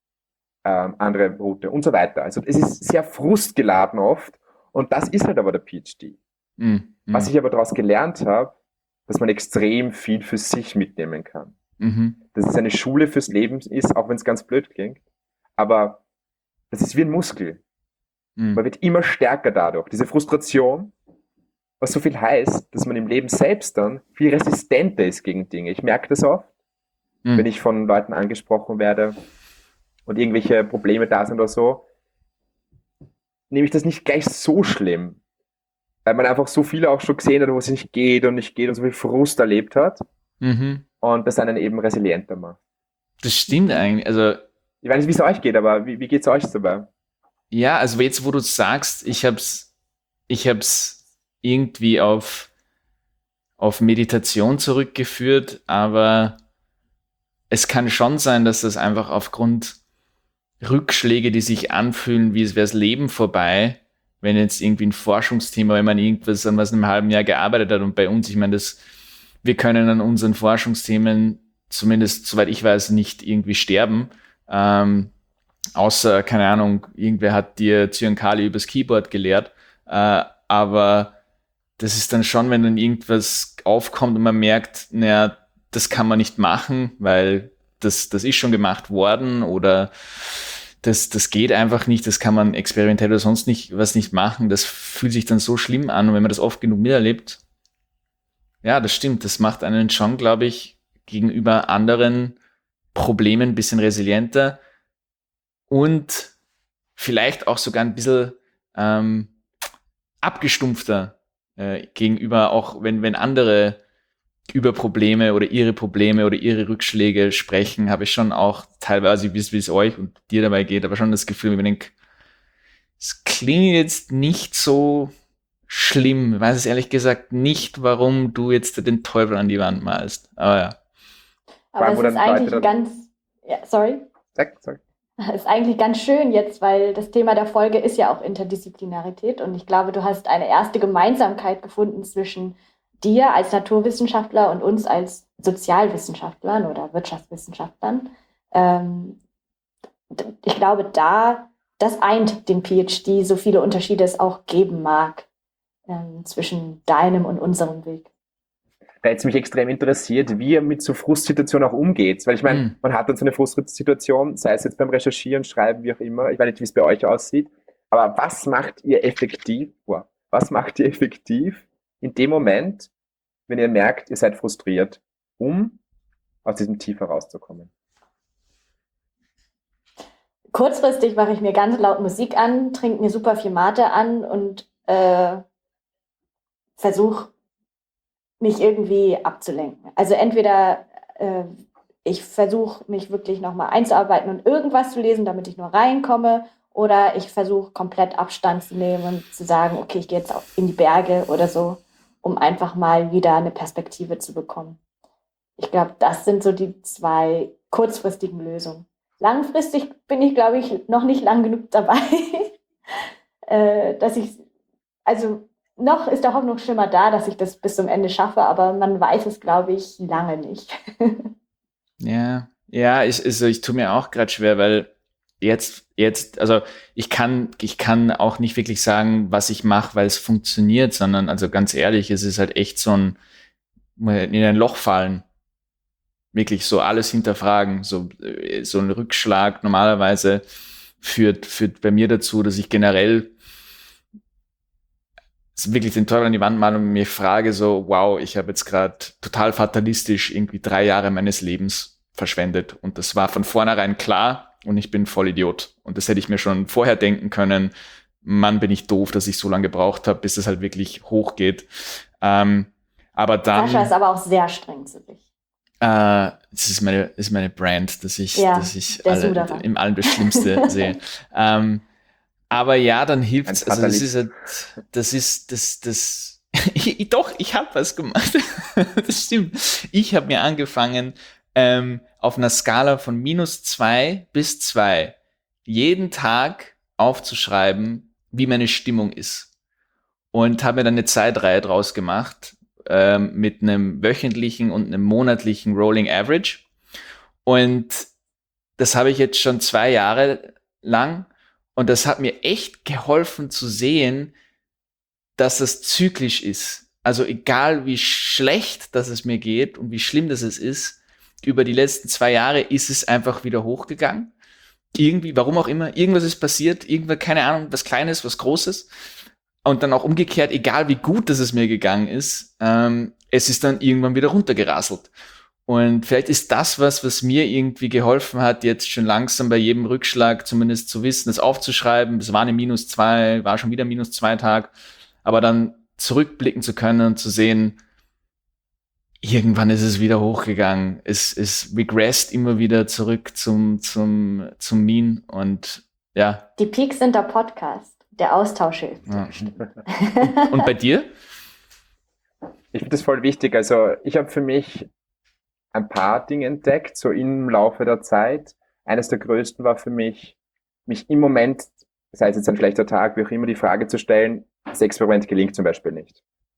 ähm, andere Route und so weiter. Also es ist sehr frustgeladen oft und das ist halt aber der PhD. Mm. Mm. Was ich aber daraus gelernt habe, dass man extrem viel für sich mitnehmen kann. Mhm. Dass es eine Schule fürs Leben ist, auch wenn es ganz blöd klingt. Aber das ist wie ein Muskel. Mhm. Man wird immer stärker dadurch. Diese Frustration, was so viel heißt, dass man im Leben selbst dann viel resistenter ist gegen Dinge. Ich merke das oft, mhm. wenn ich von Leuten angesprochen werde und irgendwelche Probleme da sind oder so, nehme ich das nicht gleich so schlimm. Weil man einfach so viele auch schon gesehen hat, wo es nicht geht und nicht geht und so viel Frust erlebt hat. Mhm. Und das einen eben resilienter macht. Das stimmt eigentlich. Also, ich weiß nicht, wie es euch geht, aber wie, wie geht es euch dabei? Ja, also jetzt, wo du sagst, ich hab's, ich hab's irgendwie auf, auf Meditation zurückgeführt, aber es kann schon sein, dass das einfach aufgrund Rückschläge, die sich anfühlen, wie es wäre das Leben vorbei, wenn jetzt irgendwie ein Forschungsthema, wenn man irgendwas an was in einem halben Jahr gearbeitet hat und bei uns, ich meine, das, wir können an unseren Forschungsthemen, zumindest soweit ich weiß, nicht irgendwie sterben, ähm, außer, keine Ahnung, irgendwer hat dir Zyankali übers Keyboard gelehrt, äh, aber das ist dann schon, wenn dann irgendwas aufkommt und man merkt, naja, das kann man nicht machen, weil das, das ist schon gemacht worden oder Das, das geht einfach nicht, das kann man experimentell oder sonst nicht was nicht machen. Das fühlt sich dann so schlimm an und wenn man das oft genug miterlebt, ja, das stimmt, das macht einen schon, glaube ich, gegenüber anderen Problemen ein bisschen resilienter und vielleicht auch sogar ein bisschen ähm, abgestumpfter äh, gegenüber, auch wenn, wenn andere über Probleme oder ihre Probleme oder ihre Rückschläge sprechen, habe ich schon auch teilweise, wie es euch und dir dabei geht, aber schon das Gefühl, wenn ich denke, es klingt jetzt nicht so schlimm. Ich weiß es ehrlich gesagt nicht, warum du jetzt den Teufel an die Wand malst. Aber ja. Aber es ist eigentlich ganz, ja, sorry. Sag, sag. Es ist eigentlich ganz schön jetzt, weil das Thema der Folge ist ja auch Interdisziplinarität und ich glaube, du hast eine erste Gemeinsamkeit gefunden zwischen dir als Naturwissenschaftler und uns als Sozialwissenschaftlern oder Wirtschaftswissenschaftlern. Ähm, ich glaube, da, das eint den PhD, so viele Unterschiede es auch geben mag ähm, zwischen deinem und unserem Weg. Da hätte es mich extrem interessiert, wie ihr mit so Frustsituationen auch umgeht. Weil ich meine, mm. man hat dann so eine Frustsituation, sei es jetzt beim Recherchieren, Schreiben, wie auch immer. Ich weiß nicht, wie es bei euch aussieht. Aber was macht ihr effektiv, wow, was macht ihr effektiv in dem Moment, wenn ihr merkt, ihr seid frustriert, um aus diesem Tief herauszukommen? Kurzfristig mache ich mir ganz laut Musik an, trinke mir super viel Mate an und äh, versuche, mich irgendwie abzulenken. Also entweder äh, ich versuche, mich wirklich nochmal einzuarbeiten und irgendwas zu lesen, damit ich nur reinkomme, oder ich versuche, komplett Abstand zu nehmen und zu sagen, okay, ich gehe jetzt in die Berge oder so, um einfach mal wieder eine Perspektive zu bekommen. Ich glaube, das sind so die zwei kurzfristigen Lösungen. Langfristig bin ich, glaube ich, noch nicht lang genug dabei, äh, dass ich, also noch ist der Hoffnungsschimmer da, dass ich das bis zum Ende schaffe, aber man weiß es, glaube ich, lange nicht. Ja, ja, ich, also ich tue mir auch gerade schwer, weil jetzt, jetzt, also ich kann, ich kann auch nicht wirklich sagen, was ich mache, weil es funktioniert, sondern, also ganz ehrlich, es ist halt echt so ein, in ein Loch fallen. Wirklich so alles hinterfragen, so, so ein Rückschlag normalerweise führt, führt bei mir dazu, dass ich generell wirklich den Teufel an die Wand male und mir frage so, wow, ich habe jetzt gerade total fatalistisch irgendwie drei Jahre meines Lebens verschwendet und das war von vornherein klar und ich bin voll Idiot und das hätte ich mir schon vorher denken können. Mann, bin ich doof, dass ich so lange gebraucht habe, bis es halt wirklich hochgeht. Ähm, aber dann... Sascha ist aber auch sehr streng zu sich. Äh, das ist meine, ist meine Brand, dass ich, ja, dass ich alle, im allem das Schlimmste sehe. Ähm, aber ja, dann hilft es. Also das ist, halt, das ist, das, das. ich, doch, ich habe was gemacht. Das stimmt. Ich habe mir angefangen, ähm, auf einer Skala von minus zwei bis zwei jeden Tag aufzuschreiben, wie meine Stimmung ist. Und habe mir dann eine Zeitreihe draus gemacht, ähm, mit einem wöchentlichen und einem monatlichen Rolling Average. Und das habe ich jetzt schon zwei Jahre lang. Und das hat mir echt geholfen zu sehen, dass das zyklisch ist. Also egal wie schlecht das es mir geht und wie schlimm das es ist, über die letzten zwei Jahre ist es einfach wieder hochgegangen. Irgendwie, warum auch immer, irgendwas ist passiert, irgendwas, keine Ahnung, was Kleines, was Großes. Und dann auch umgekehrt, egal wie gut das es mir gegangen ist, ähm, es ist dann irgendwann wieder runtergerasselt. Und vielleicht ist das was, was mir irgendwie geholfen hat, jetzt schon langsam bei jedem Rückschlag zumindest zu wissen, das aufzuschreiben. Es war eine minus zwei, war schon wieder minus zwei Tag. Aber dann zurückblicken zu können und zu sehen, irgendwann ist es wieder hochgegangen. Es, es regressed immer wieder zurück zum, zum, zum Mean. Und ja. Die Peaks sind der Podcast, der Austausch hilft. Ja. Und, und bei dir? Ich finde das voll wichtig. Also ich habe für mich ein paar Dinge entdeckt, so im Laufe der Zeit. Eines der größten war für mich, mich im Moment, sei es jetzt ein schlechter Tag, wie auch immer, die Frage zu stellen, das Experiment gelingt zum Beispiel nicht.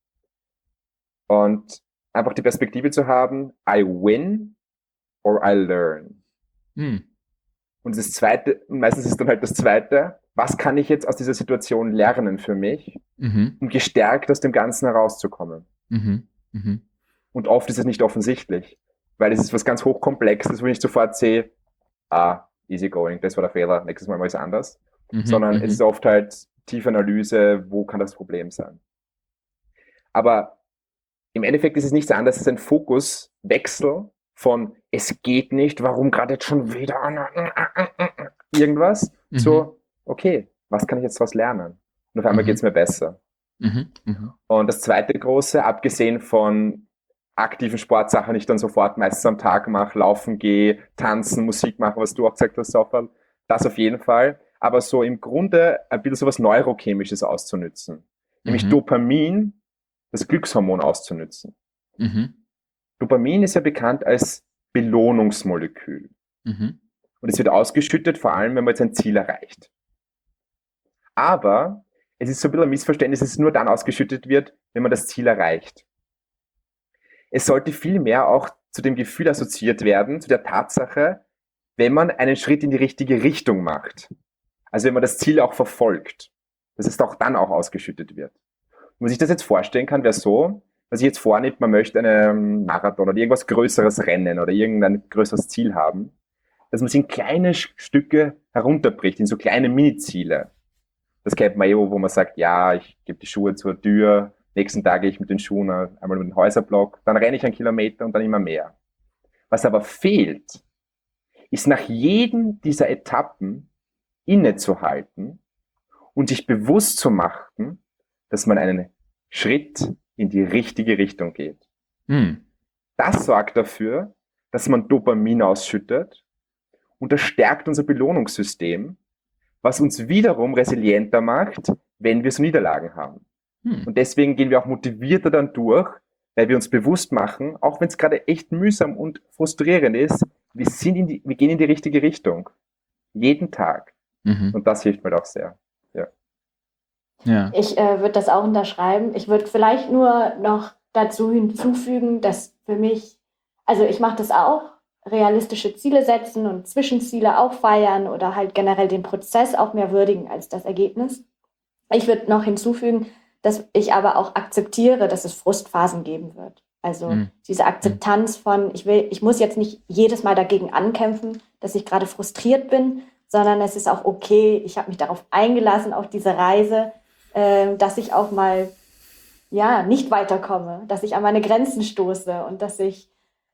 Und einfach die Perspektive zu haben, I win or I learn. Hm. Und das Zweite, meistens ist dann halt das Zweite, was kann ich jetzt aus dieser Situation lernen für mich, mhm. um gestärkt aus dem Ganzen herauszukommen. Mhm. Mhm. Und oft ist es nicht offensichtlich. Weil es ist was ganz Hochkomplexes, wo ich sofort sehe, ah, easy going, das war der Fehler, nächstes Mal mal ist es anders. Mhm, Sondern m-m. es ist oft halt tiefe Analyse, wo kann das Problem sein. Aber im Endeffekt ist es nichts anderes als ein Fokuswechsel von, es geht nicht, warum gerade jetzt schon wieder irgendwas, mhm. so, okay, was kann ich jetzt daraus lernen? Und auf einmal mhm. geht es mir besser. Mhm, mhm. Und das zweite große, abgesehen von aktiven Sportsachen ich dann sofort meistens am Tag mache, laufen gehe, tanzen, Musik machen, was du auch gesagt hast, Sofal, das auf jeden Fall. Aber so im Grunde ein bisschen so was Neurochemisches auszunützen. nämlich Mhm. Dopamin, das Glückshormon, auszunützen. Mhm. Dopamin ist ja bekannt als Belohnungsmolekül. Mhm. Und es wird ausgeschüttet, vor allem, wenn man jetzt ein Ziel erreicht. Aber es ist so ein bisschen ein Missverständnis, dass es nur dann ausgeschüttet wird, wenn man das Ziel erreicht. Es sollte vielmehr auch zu dem Gefühl assoziiert werden, zu der Tatsache, wenn man einen Schritt in die richtige Richtung macht. Also wenn man das Ziel auch verfolgt, dass es auch dann auch ausgeschüttet wird. Wenn man sich das jetzt vorstellen kann, wäre so, dass ich jetzt vornimmt, man möchte einen Marathon oder irgendwas Größeres rennen oder irgendein größeres Ziel haben, dass man es in kleine Stücke herunterbricht, in so kleine Mini-Ziele. Das kennt man eh, wo man sagt, ja, ich gebe die Schuhe zur Tür, nächsten Tag gehe ich mit den Schuhen einmal mit dem Häuserblock, dann renne ich einen Kilometer und dann immer mehr. Was aber fehlt, ist nach jedem dieser Etappen innezuhalten und sich bewusst zu machen, dass man einen Schritt in die richtige Richtung geht. Mhm. Das sorgt dafür, dass man Dopamin ausschüttet und das stärkt unser Belohnungssystem, was uns wiederum resilienter macht, wenn wir so Niederlagen haben. Mhm. Und deswegen gehen wir auch motivierter dann durch, weil wir uns bewusst machen, auch wenn es gerade echt mühsam und frustrierend ist, wir, sind in die, wir gehen in die richtige Richtung. Jeden Tag. Mhm. Und das hilft mir auch sehr. Ja. Ja. Ich äh, würde das auch unterschreiben. Ich würde vielleicht nur noch dazu hinzufügen, dass für mich, also ich mache das auch, realistische Ziele setzen und Zwischenziele auch feiern oder halt generell den Prozess auch mehr würdigen als das Ergebnis. Ich würde noch hinzufügen, dass ich aber auch akzeptiere, dass es Frustphasen geben wird. Also Mhm. diese Akzeptanz von, ich will, ich muss jetzt nicht jedes Mal dagegen ankämpfen, dass ich gerade frustriert bin, sondern es ist auch okay, ich habe mich darauf eingelassen, auf diese Reise, äh, dass ich auch mal ja, nicht weiterkomme, dass ich an meine Grenzen stoße und dass ich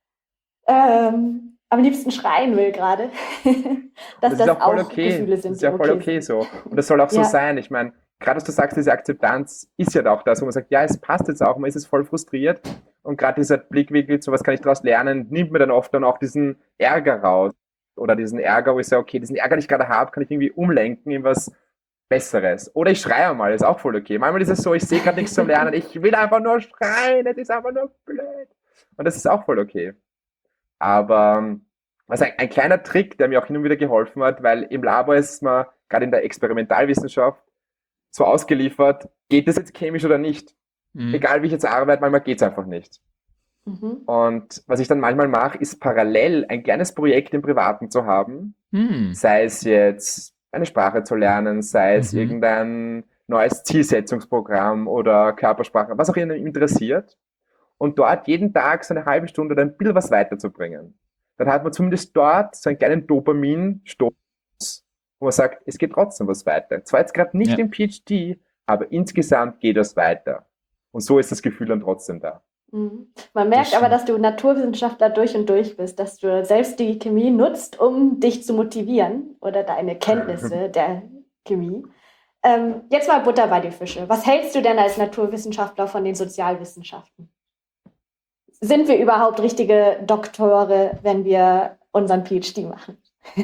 ähm, am liebsten schreien will gerade. Dass Das das ist auch voll auch okay. Gefühle Das sind, ist ja die voll okay okay sind. so. Und das soll auch so Ja. sein. Ich meine, gerade was du sagst, diese Akzeptanz ist ja auch das, wo man sagt, ja, es passt jetzt auch, man ist jetzt voll frustriert. Und gerade dieser Blickwinkel, so was kann ich daraus lernen, nimmt mir dann oft dann auch diesen Ärger raus. Oder diesen Ärger, wo ich sage, okay, diesen Ärger, den ich gerade habe, kann ich irgendwie umlenken in was Besseres. Oder ich schreie mal, ist auch voll okay. Manchmal ist es so, ich sehe gerade nichts zum Lernen, ich will einfach nur schreien, das ist einfach nur blöd. Und das ist auch voll okay. Aber also ein, ein kleiner Trick, der mir auch hin und wieder geholfen hat, weil im Labor ist man gerade in der Experimentalwissenschaft so ausgeliefert, geht das jetzt chemisch oder nicht? Mhm. Egal wie ich jetzt arbeite, manchmal geht es einfach nicht. Mhm. Und was ich dann manchmal mache, ist parallel ein kleines Projekt im Privaten zu haben, Mhm. sei es jetzt eine Sprache zu lernen, sei es Mhm. irgendein neues Zielsetzungsprogramm oder Körpersprache, was auch Ihnen interessiert. Und dort jeden Tag so eine halbe Stunde oder ein bisschen was weiterzubringen. Dann hat man zumindest dort so einen kleinen Dopaminstoß, wo man sagt, es geht trotzdem was weiter. Zwar jetzt gerade nicht Ja. im PhD, aber insgesamt geht es weiter. Und so ist das Gefühl dann trotzdem da. Mhm. Man merkt Das aber, stimmt. dass du Naturwissenschaftler durch und durch bist, dass du selbst die Chemie nutzt, um dich zu motivieren oder deine Kenntnisse der Chemie. Ähm, jetzt mal Butter bei die Fische. Was hältst du denn als Naturwissenschaftler von den Sozialwissenschaften? Sind wir überhaupt richtige Doktore, wenn wir unseren PhD machen?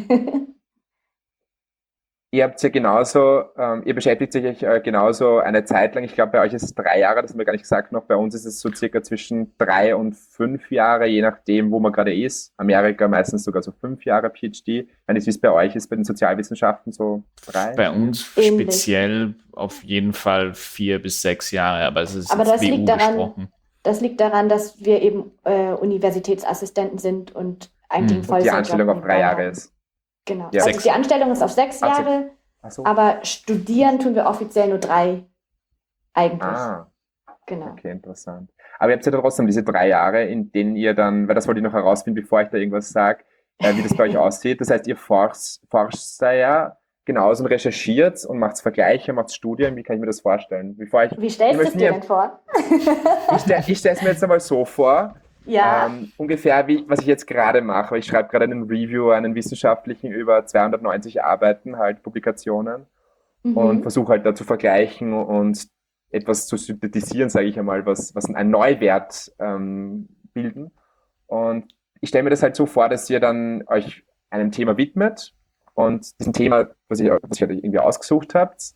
Ihr habt ja genauso, ähm, ihr beschäftigt sich äh, genauso eine Zeit lang, ich glaube bei euch ist es drei Jahre, das haben wir gar nicht gesagt noch, bei uns ist es so circa zwischen drei und fünf Jahre, je nachdem, wo man gerade ist. Amerika meistens sogar so fünf Jahre PhD. Ich weiß nicht, wie es bei euch ist, bei den Sozialwissenschaften, so drei? Bei uns Ähnlich. speziell auf jeden Fall vier bis sechs Jahre, aber es ist Aber jetzt das W U liegt daran, gesprochen. das liegt daran, dass wir eben äh, Universitätsassistenten sind und eigentlich Mhm. einen Und die Vollzeitjob Anstellung auf drei nebenbei Jahre haben. ist. Genau. Ja. Also Sechs die Jahre. Anstellung ist auf sechs Ach, sechs. Jahre, Ach so. aber studieren tun wir offiziell nur drei eigentlich. Ah, Genau. okay, interessant. Aber ihr habt ja trotzdem diese drei Jahre, in denen ihr dann, weil das wollte ich noch herausfinden, bevor ich da irgendwas sage, äh, wie das bei euch aussieht. Das heißt, ihr forscht, forscht da ja genauso und recherchiert und macht Vergleiche, macht Studien. Wie kann ich mir das vorstellen? Bevor ich, Wie stellst ich du es möchte dir nie- denn vor? Ich, stell, ich stelle es mir jetzt einmal so vor, Ja. ähm, ungefähr wie, was ich jetzt gerade mache. Ich schreibe gerade einen Review, einen wissenschaftlichen über zweihundertneunzig Arbeiten, halt Publikationen, und Mhm. versuche halt da zu vergleichen und etwas zu synthetisieren, sage ich einmal, was, was einen Neuwert ähm, bilden. Und ich stelle mir das halt so vor, dass ihr dann euch einem Thema widmet und diesem Thema, was ihr, was ihr irgendwie ausgesucht habt,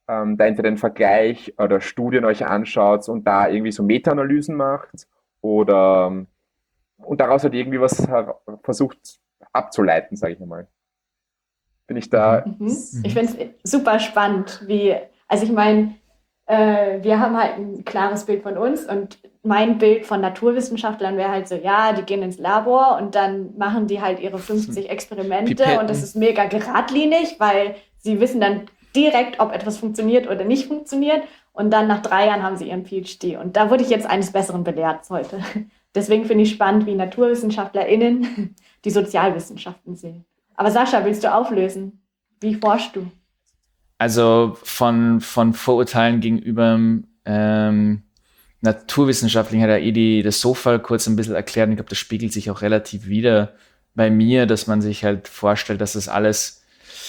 ähm, da entweder den Vergleich oder Studien euch anschaut und da irgendwie so Meta-Analysen macht oder ähm, und daraus halt irgendwie was her- versucht abzuleiten, sage ich einmal. Bin ich Mhm. da? Mhm. Ich finde es super spannend, wie, also ich meine, äh, wir haben halt ein klares Bild von uns und mein Bild von Naturwissenschaftlern wäre halt so, ja, die gehen ins Labor und dann machen die halt ihre fünfzig Experimente Pipetten. und das ist mega geradlinig, weil sie wissen dann direkt, ob etwas funktioniert oder nicht funktioniert und dann nach drei Jahren haben sie ihren PhD und da wurde ich jetzt eines Besseren belehrt heute. Deswegen finde ich spannend, wie NaturwissenschaftlerInnen die Sozialwissenschaften sehen. Aber Sascha, willst du auflösen? Wie forschst du? Also von, von Vorurteilen gegenüber ähm, Naturwissenschaftlichen hat er eh die, das Sofa kurz ein bisschen erklärt. Und ich glaube, das spiegelt sich auch relativ wieder bei mir, dass man sich halt vorstellt, dass das alles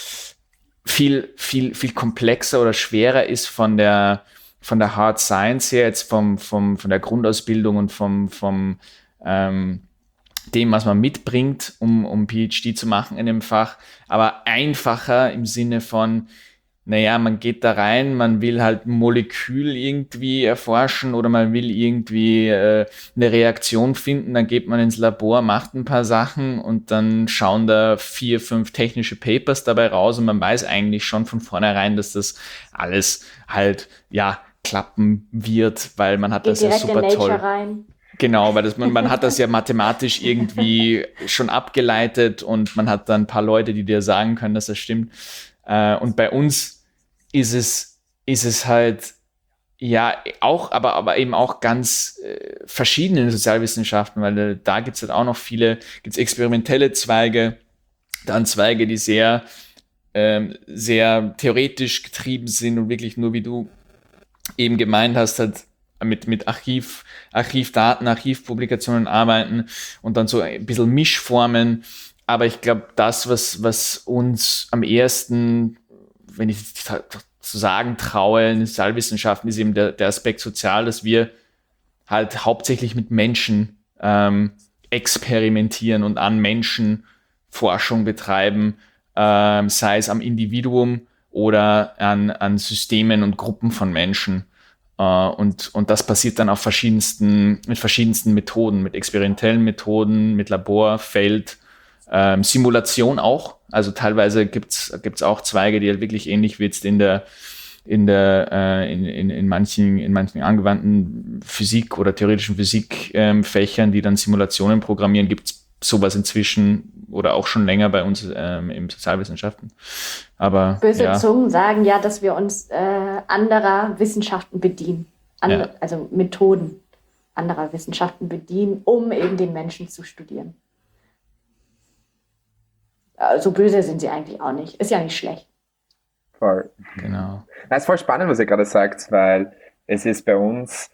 viel, viel, viel komplexer oder schwerer ist von der, von der Hard Science her, jetzt vom, vom, von der Grundausbildung und vom, vom ähm, dem, was man mitbringt, um, um PhD zu machen in dem Fach, aber einfacher im Sinne von, naja, man geht da rein, man will halt ein Molekül irgendwie erforschen oder man will irgendwie äh, eine Reaktion finden, dann geht man ins Labor, macht ein paar Sachen und dann schauen da vier, fünf technische Papers dabei raus und man weiß eigentlich schon von vornherein, dass das alles halt, ja, klappen wird, weil man hat Geht das ja direkt in super Nature toll. rein. Genau, weil das, man, man hat das ja mathematisch irgendwie schon abgeleitet und man hat dann ein paar Leute, die dir sagen können, dass das stimmt. Äh, und bei uns ist es, ist es halt, ja, auch, aber, aber eben auch ganz äh, verschiedene in Sozialwissenschaften, weil äh, da gibt's halt auch noch viele, gibt's experimentelle Zweige, dann Zweige, die sehr, ähm, sehr theoretisch getrieben sind und wirklich nur, wie du eben gemeint hast, halt mit, mit Archiv, Archivdaten, Archivpublikationen arbeiten und dann so ein bisschen Mischformen. Aber ich glaube, das, was, was uns am ehesten, wenn ich zu sagen traue, in Sozialwissenschaften, ist eben der, der Aspekt sozial, dass wir halt hauptsächlich mit Menschen ähm, experimentieren und an Menschen Forschung betreiben, ähm, sei es am Individuum oder an, an Systemen und Gruppen von Menschen. Uh, und, und das passiert dann auf verschiedensten, mit verschiedensten Methoden, mit experimentellen Methoden, mit Labor, Feld, ähm, Simulation auch. Also teilweise gibt's gibt's auch Zweige, die halt wirklich ähnlich wie jetzt in der in der äh, in, in, in manchen in manchen angewandten Physik oder theoretischen Physikfächern, ähm, Fächern, die dann Simulationen programmieren, gibt's sowas inzwischen oder auch schon länger bei uns ähm, im Sozialwissenschaften. Aber Böse ja, Zungen sagen ja, dass wir uns äh, anderer Wissenschaften bedienen. An, Ja. Also Methoden anderer Wissenschaften bedienen, um eben den Menschen zu studieren. Äh, So böse sind sie eigentlich auch nicht. Ist ja nicht schlecht. Voll. genau. Das ist voll spannend, was ihr gerade sagt, weil es ist bei uns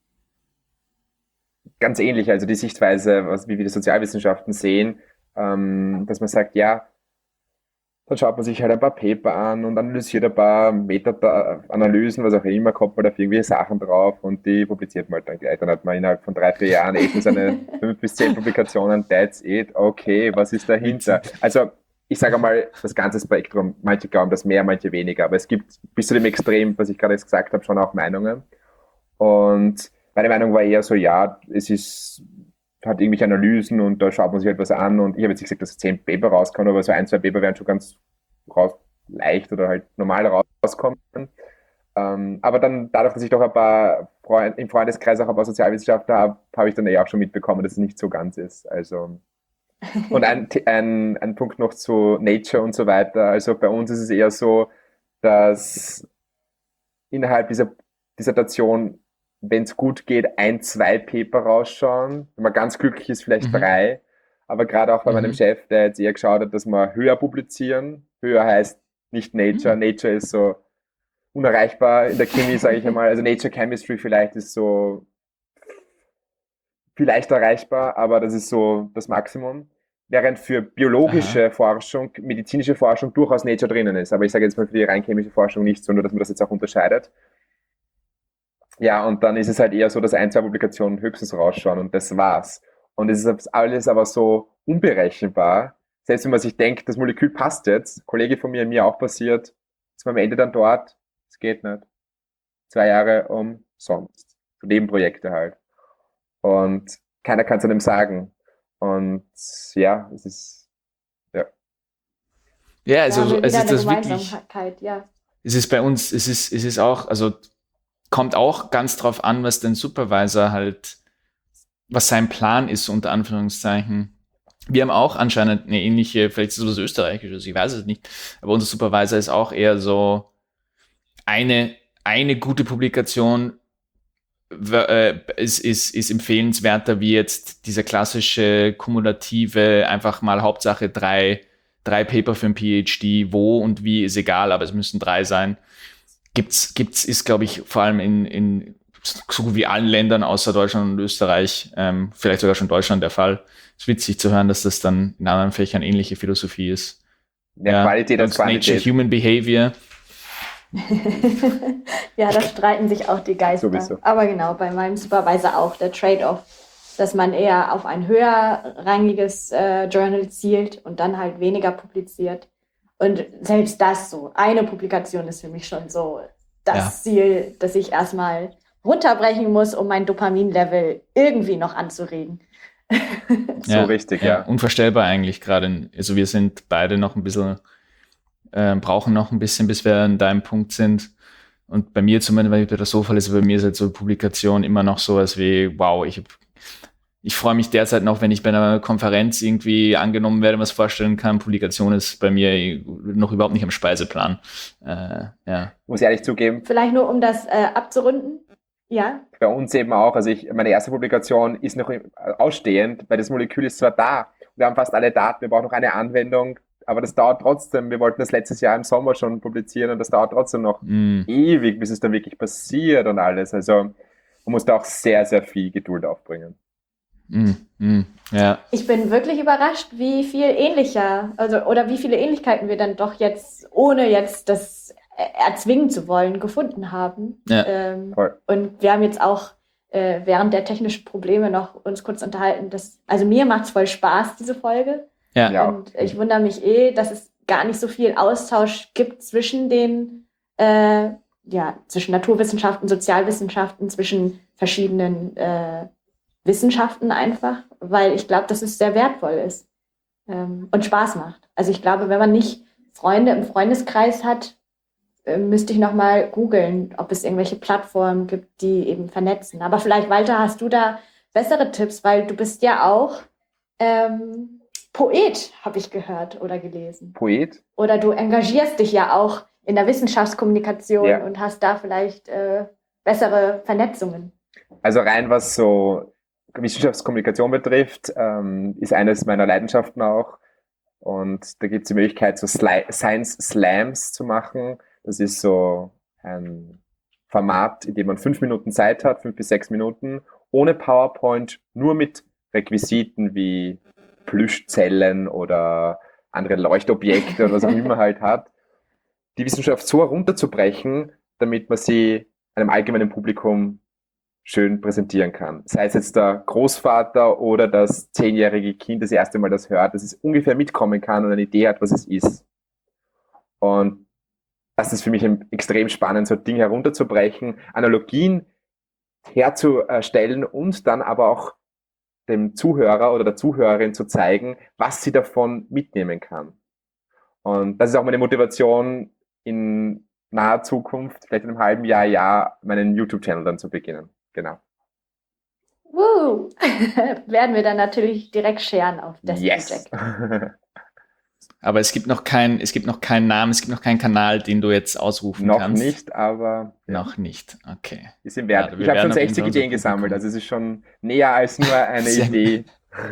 ganz ähnlich, also die Sichtweise, was, wie wir die Sozialwissenschaften sehen, ähm, dass man sagt, ja, dann schaut man sich halt ein paar Paper an und analysiert ein paar Meta-Analysen, was auch immer, kommt man auf irgendwelche Sachen drauf und die publiziert man halt dann gleich. Dann hat man innerhalb von drei, vier Jahren eh schon seine fünf bis zehn Publikationen, that's it, okay, was ist dahinter? Also ich sage mal, das ganze Spektrum, manche glauben das mehr, manche weniger, aber es gibt bis zu dem Extrem, was ich gerade jetzt gesagt habe, schon auch Meinungen. Und meine Meinung war eher so, ja, es ist, hat irgendwelche Analysen und da schaut man sich etwas an und ich habe jetzt nicht gesagt, dass zehn Paper rauskommen, aber so ein, zwei Paper werden schon ganz raus, leicht oder halt normal rauskommen. Ähm, aber dann, dadurch, dass ich doch ein paar Freund, im Freundeskreis auch ein paar Sozialwissenschaftler habe, habe ich dann eh auch schon mitbekommen, dass es nicht so ganz ist. Also, und ein, ein, ein Punkt noch zu Nature und so weiter. Also bei uns ist es eher so, dass innerhalb dieser Dissertation, wenn es gut geht, ein, zwei Paper rausschauen. Wenn man ganz glücklich ist, vielleicht Mhm. drei. Aber gerade auch bei Mhm. meinem Chef, der jetzt eher geschaut hat, dass wir höher publizieren. Höher heißt nicht Nature. Mhm. Nature ist so unerreichbar in der Chemie, sage ich einmal. Also Nature Chemistry vielleicht ist so vielleicht erreichbar, aber das ist so das Maximum. Während für biologische Aha. Forschung, medizinische Forschung durchaus Nature drinnen ist. Aber ich sage jetzt mal für die rein chemische Forschung nicht, sondern dass man das jetzt auch unterscheidet. Ja, und dann ist es halt eher so, dass ein, zwei Publikationen höchstens rausschauen und das war's. Und es ist alles aber so unberechenbar. Selbst wenn man sich denkt, das Molekül passt jetzt, Kollege von mir, mir auch passiert, ist man am Ende dann dort, geht nicht. Zwei Jahre umsonst. Nebenprojekte halt. Und keiner kann es einem sagen. Und ja, es ist, ja. Ja, also Da haben so- wir es wieder ist eine das wirklich, Gemeinsamkeit, ja. es ist bei uns, es ist, es ist auch, also kommt auch ganz drauf an, was den Supervisor halt, was sein Plan ist, unter Anführungszeichen. Wir haben auch anscheinend eine ähnliche, vielleicht ist es was Österreichisches, ich weiß es nicht, aber unser Supervisor ist auch eher so eine, eine gute Publikation w- äh, ist, ist, ist empfehlenswerter wie jetzt dieser klassische kumulative, einfach mal Hauptsache drei, drei Paper für ein PhD, wo und wie ist egal, aber es müssen drei sein. Gibt's, gibt's, ist, glaube ich, vor allem in, in so gut wie allen Ländern außer Deutschland und Österreich, ähm, vielleicht sogar schon Deutschland der Fall. Ist witzig zu hören, dass das dann in anderen Fächern ähnliche Philosophie ist. Ja, Qualität und sonst Nature, Quantität. Human Behavior. Ja, da streiten sich auch die Geister. Sowieso. Aber genau, bei meinem Supervisor auch der Trade-off, dass man eher auf ein höherrangiges äh, Journal zielt und dann halt weniger publiziert. Und selbst das so, eine Publikation ist für mich schon so das Ja. Ziel, dass ich erstmal runterbrechen muss, um mein Dopaminlevel irgendwie noch anzuregen. So richtig, ja. Unvorstellbar eigentlich gerade. Also wir sind beide noch ein bisschen, äh, brauchen noch ein bisschen, bis wir an deinem Punkt sind. Und bei mir zumindest, weil ich bei der Sofa ist, bei mir ist halt so Publikation immer noch sowas wie, wow, ich hab, ich freue mich derzeit noch, wenn ich bei einer Konferenz irgendwie angenommen werde, was vorstellen kann. Publikation ist bei mir noch überhaupt nicht am Speiseplan. Äh, ja. Muss ich ehrlich zugeben, Vielleicht nur, um das äh, abzurunden. Ja, bei uns eben auch, also ich, meine erste Publikation ist noch im- ausstehend, weil das Molekül ist zwar da, wir haben fast alle Daten, wir brauchen noch eine Anwendung, aber das dauert trotzdem, wir wollten das letztes Jahr im Sommer schon publizieren und das dauert trotzdem noch Mm, ewig, bis es dann wirklich passiert und alles, also man muss da auch sehr, sehr viel Geduld aufbringen. mm, mm, ja. ich bin wirklich überrascht, wie viel ähnlicher, also oder wie viele Ähnlichkeiten wir dann doch jetzt, ohne jetzt das äh, erzwingen zu wollen, gefunden haben. Ja. Ähm, Voll. und wir haben jetzt auch äh, während der technischen Probleme noch uns kurz unterhalten, dass, also mir macht es voll Spaß, diese Folge. Ja. Ja. Und ich wundere mich eh, dass es gar nicht so viel Austausch gibt zwischen den, äh, ja, zwischen Naturwissenschaften, Sozialwissenschaften, zwischen verschiedenen äh, Wissenschaften einfach, weil ich glaube, dass es sehr wertvoll ist ähm, und Spaß macht. Also ich glaube, wenn man nicht Freunde im Freundeskreis hat, äh, müsste ich nochmal googeln, ob es irgendwelche Plattformen gibt, die eben vernetzen. Aber vielleicht, Walter, hast du da bessere Tipps, weil du bist ja auch ähm, Poet, habe ich gehört oder gelesen. Poet? Oder du engagierst dich ja auch in der Wissenschaftskommunikation Ja. und hast da vielleicht äh, bessere Vernetzungen. Also rein was so Wissenschaftskommunikation betrifft, ähm, ist eines meiner Leidenschaften auch. Und da gibt es die Möglichkeit, so Sli- Science Slams zu machen. Das ist so ein Format, in dem man fünf Minuten Zeit hat, fünf bis sechs Minuten, ohne PowerPoint, nur mit Requisiten wie Plüschzellen oder andere Leuchtobjekte oder was auch immer halt hat, die Wissenschaft so herunterzubrechen, damit man sie einem allgemeinen Publikum schön präsentieren kann. Sei es jetzt der Großvater oder das zehnjährige Kind das erste Mal das hört, dass es ungefähr mitkommen kann und eine Idee hat, was es ist. Und das ist für mich extrem spannend, so ein Ding herunterzubrechen, Analogien herzustellen und dann aber auch dem Zuhörer oder der Zuhörerin zu zeigen, was sie davon mitnehmen kann. Und das ist auch meine Motivation, in naher Zukunft, vielleicht in einem halben Jahr, Jahr, meinen YouTube-Channel dann zu beginnen. Genau. Woo! Werden wir dann natürlich direkt sharen auf das Yes! Projekt. Aber es gibt noch kein, es gibt noch keinen Namen, es gibt noch keinen Kanal, den du jetzt ausrufen Noch kannst. nicht, aber ja, Noch nicht, okay. ist im Wert. Ja, wir ich habe werden schon auf jeden sechzig Fall unser Ideen gesammelt, Publikum- also es ist schon näher als nur eine Sehr Idee.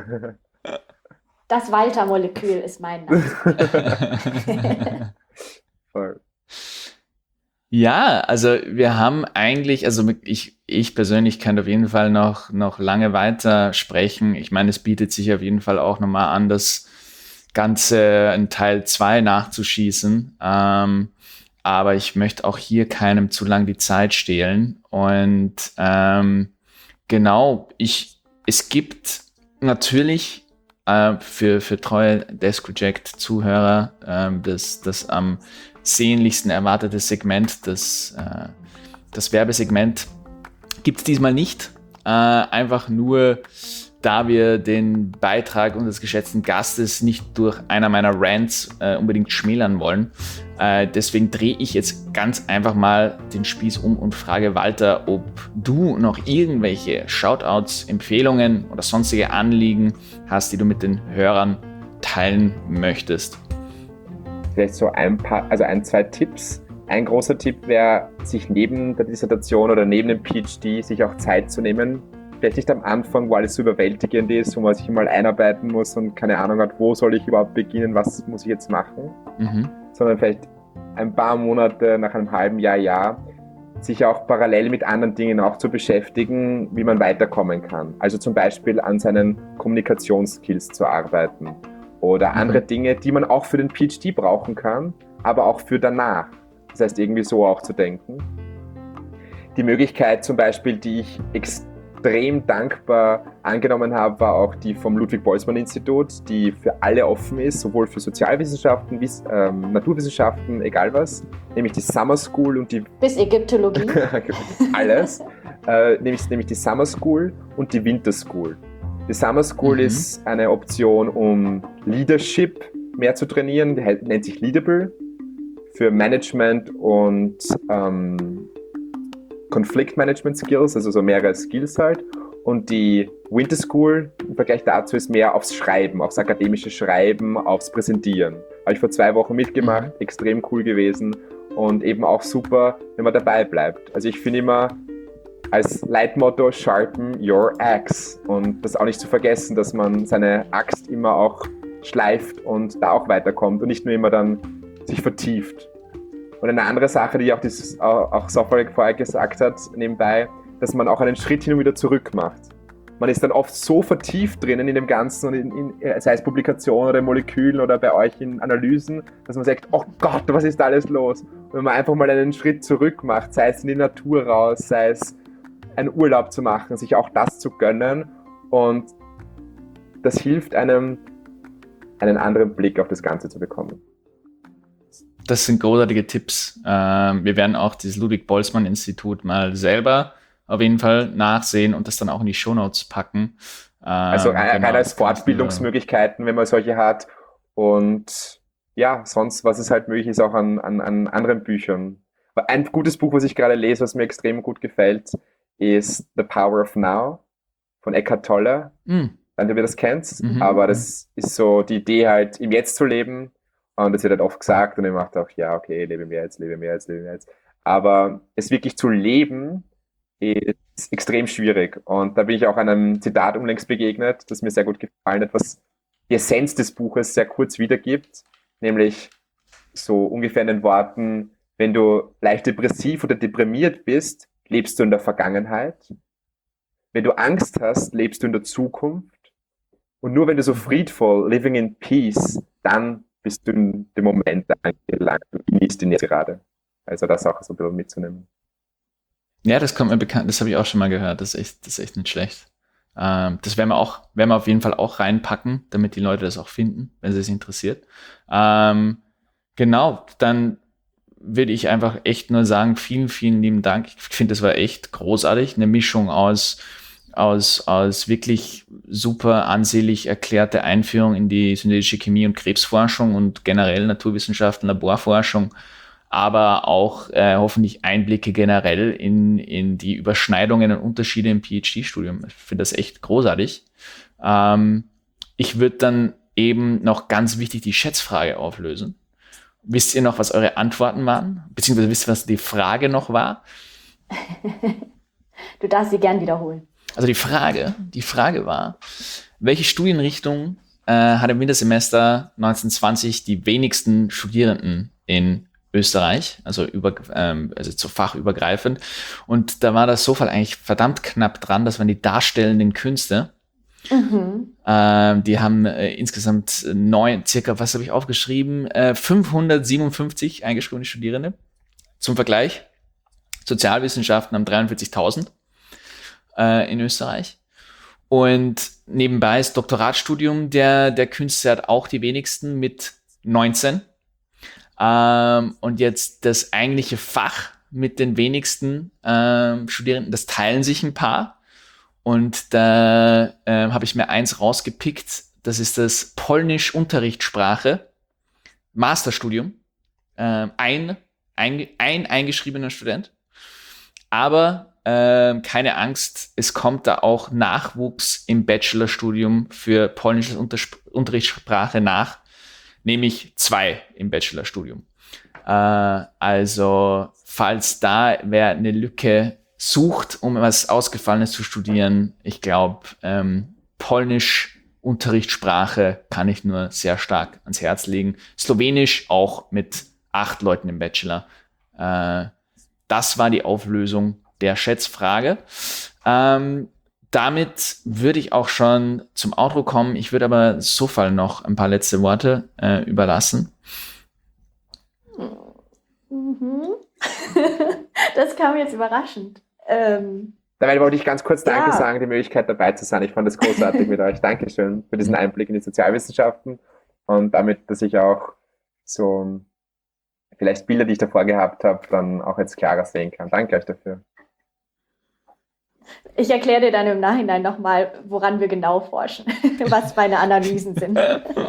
Das Walter-Molekül ist mein Name. Voll. Ja, also wir haben eigentlich, also ich, ich persönlich kann auf jeden Fall noch, noch lange weiter sprechen. Ich meine, es bietet sich auf jeden Fall auch nochmal an, das Ganze in Teil zwei nachzuschießen. Ähm, aber ich möchte auch hier keinem zu lang die Zeit stehlen. Und ähm, genau, ich, es gibt natürlich äh, für, für treue Desk Reject-Zuhörer äh, das, das am sehnlichsten erwartete Segment, das, äh, das Werbesegment, gibt es diesmal nicht. Äh, einfach nur, da wir den Beitrag unseres geschätzten Gastes nicht durch einer meiner Rants äh, unbedingt schmälern wollen. Äh, deswegen drehe ich jetzt ganz einfach mal den Spieß um und frage Walter, ob du noch irgendwelche Shoutouts, Empfehlungen oder sonstige Anliegen hast, die du mit den Hörern teilen möchtest. Vielleicht so ein paar, also ein, zwei Tipps. Ein großer Tipp wäre, sich neben der Dissertation oder neben dem PhD sich auch Zeit zu nehmen. Vielleicht nicht am Anfang, wo alles so überwältigend ist, wo man sich mal einarbeiten muss und keine Ahnung hat, wo soll ich überhaupt beginnen, was muss ich jetzt machen, mhm. sondern vielleicht ein paar Monate, nach einem halben Jahr, Jahr, sich auch parallel mit anderen Dingen auch zu beschäftigen, wie man weiterkommen kann. Also zum Beispiel an seinen Kommunikationsskills zu arbeiten oder mhm. andere Dinge, die man auch für den PhD brauchen kann, aber auch für danach. Das heißt, irgendwie so auch zu denken. Die Möglichkeit zum Beispiel, die ich extrem dankbar angenommen habe, war auch die vom Ludwig-Boltzmann-Institut, die für alle offen ist, sowohl für Sozialwissenschaften, Wiss- ähm, Naturwissenschaften, egal was, nämlich die Summer School und die... Bis Ägyptologie. Alles. äh, nämlich, nämlich die Summer School und die Winter School. Die Summer School mhm. ist eine Option, um Leadership mehr zu trainieren, die nennt sich Leadable, für Management und ähm, Konfliktmanagement Skills, also so mehrere Skills halt. Und die Winter School im Vergleich dazu ist mehr aufs Schreiben, aufs akademische Schreiben, aufs Präsentieren. Habe ich vor zwei Wochen mitgemacht, mhm. extrem cool gewesen und eben auch super, wenn man dabei bleibt. Also ich finde immer als Leitmotto sharpen your axe und das auch nicht zu vergessen, dass man seine Axt immer auch schleift und da auch weiterkommt und nicht nur immer dann sich vertieft. Und eine andere Sache, die auch, dieses, auch Sofalek vorher gesagt hat, nebenbei, dass man auch einen Schritt hin und wieder zurück macht. Man ist dann oft so vertieft drinnen in dem Ganzen, und in, in, sei es Publikationen oder in Molekülen oder bei euch in Analysen, dass man sagt, oh Gott, was ist da alles los? Und wenn man einfach mal einen Schritt zurück macht, sei es in die Natur raus, sei es einen Urlaub zu machen, sich auch das zu gönnen, und das hilft einem, einen anderen Blick auf das Ganze zu bekommen. Das sind großartige Tipps. Ähm, wir werden auch dieses Ludwig-Boltzmann-Institut mal selber auf jeden Fall nachsehen und das dann auch in die Shownotes packen. Ähm, also rein genau, als Fortbildungsmöglichkeiten, wenn man solche hat. Und ja, sonst, was es halt möglich ist, auch an, an, an anderen Büchern. Ein gutes Buch, was ich gerade lese, was mir extrem gut gefällt, ist The Power of Now von Eckhart Tolle. Mm. Wenn du das kennst. Mhm. Aber das ist so die Idee halt, im Jetzt zu leben. Und das wird halt oft gesagt und ich mache auch, ja, okay, lebe mehr jetzt, lebe mehr jetzt, lebe mehr jetzt. Aber es wirklich zu leben ist extrem schwierig. Und da bin ich auch einem Zitat unlängst begegnet, das mir sehr gut gefallen hat, was die Essenz des Buches sehr kurz wiedergibt. Nämlich so ungefähr in den Worten, wenn du leicht depressiv oder deprimiert bist, lebst du in der Vergangenheit. Wenn du Angst hast, lebst du in der Zukunft. Und nur wenn du so friedvoll, living in peace, dann bist du in dem Moment angelangt und genießt ihn jetzt gerade. Also das auch so ein bisschen mitzunehmen. Ja, das kommt mir bekannt, das habe ich auch schon mal gehört, das ist echt, das ist echt nicht schlecht. Ähm, das werden wir auch, werden wir auf jeden Fall auch reinpacken, damit die Leute das auch finden, wenn sie es interessiert. Ähm, genau, dann würde ich einfach echt nur sagen, vielen, vielen lieben Dank. Ich finde, das war echt großartig, eine Mischung aus aus, aus wirklich super ansehlich erklärte Einführung in die synthetische Chemie und Krebsforschung und generell Naturwissenschaften, Laborforschung, aber auch äh, hoffentlich Einblicke generell in, in die Überschneidungen und Unterschiede im PhD-Studium. Ich finde das echt großartig. Ähm, ich würde dann eben noch ganz wichtig die Schätzfrage auflösen. Wisst ihr noch, was eure Antworten waren? Beziehungsweise wisst ihr, was die Frage noch war? Du darfst sie gern wiederholen. Also die Frage, die Frage war, welche Studienrichtung äh, hat im Wintersemester neunzehn zwanzig die wenigsten Studierenden in Österreich, also, über, ähm, also zu fachübergreifend. Und da war das Sofal eigentlich verdammt knapp dran, das waren die darstellenden Künste. Mhm. Ähm, die haben äh, insgesamt neun, circa, was habe ich aufgeschrieben, äh, fünfhundertsiebenundfünfzig eingeschriebene Studierende. Zum Vergleich, Sozialwissenschaften haben dreiundvierzigtausend in Österreich. Und nebenbei ist Doktoratstudium der, der Künste hat auch die wenigsten mit neunzehn. Ähm, und jetzt das eigentliche Fach mit den wenigsten ähm, Studierenden, das teilen sich ein paar. Und da ähm, habe ich mir eins rausgepickt. Das ist das Polnisch-Unterrichtssprache Masterstudium. Ähm, ein, ein, ein eingeschriebener Student. Aber ähm, keine Angst, es kommt da auch Nachwuchs im Bachelorstudium für polnische Untersp- Unterrichtssprache nach, nämlich zwei im Bachelorstudium. Äh, also falls da wer eine Lücke sucht, um was Ausgefallenes zu studieren, ich glaube, ähm, Polnisch Unterrichtssprache kann ich nur sehr stark ans Herz legen. Slowenisch auch mit acht Leuten im Bachelor. Äh, das war die Auflösung der Schätzfrage. Ähm, damit würde ich auch schon zum Outro kommen. Ich würde aber Sophal noch ein paar letzte Worte äh, überlassen. Mhm. Das kam jetzt überraschend. Ähm, Dabei wollte ich ganz kurz Danke Ja. sagen, die Möglichkeit dabei zu sein. Ich fand das großartig mit euch. Dankeschön für diesen Einblick in die Sozialwissenschaften und damit, dass ich auch so vielleicht Bilder, die ich davor gehabt habe, dann auch jetzt klarer sehen kann. Danke euch dafür. Ich erkläre dir dann im Nachhinein nochmal, woran wir genau forschen, was meine Analysen sind.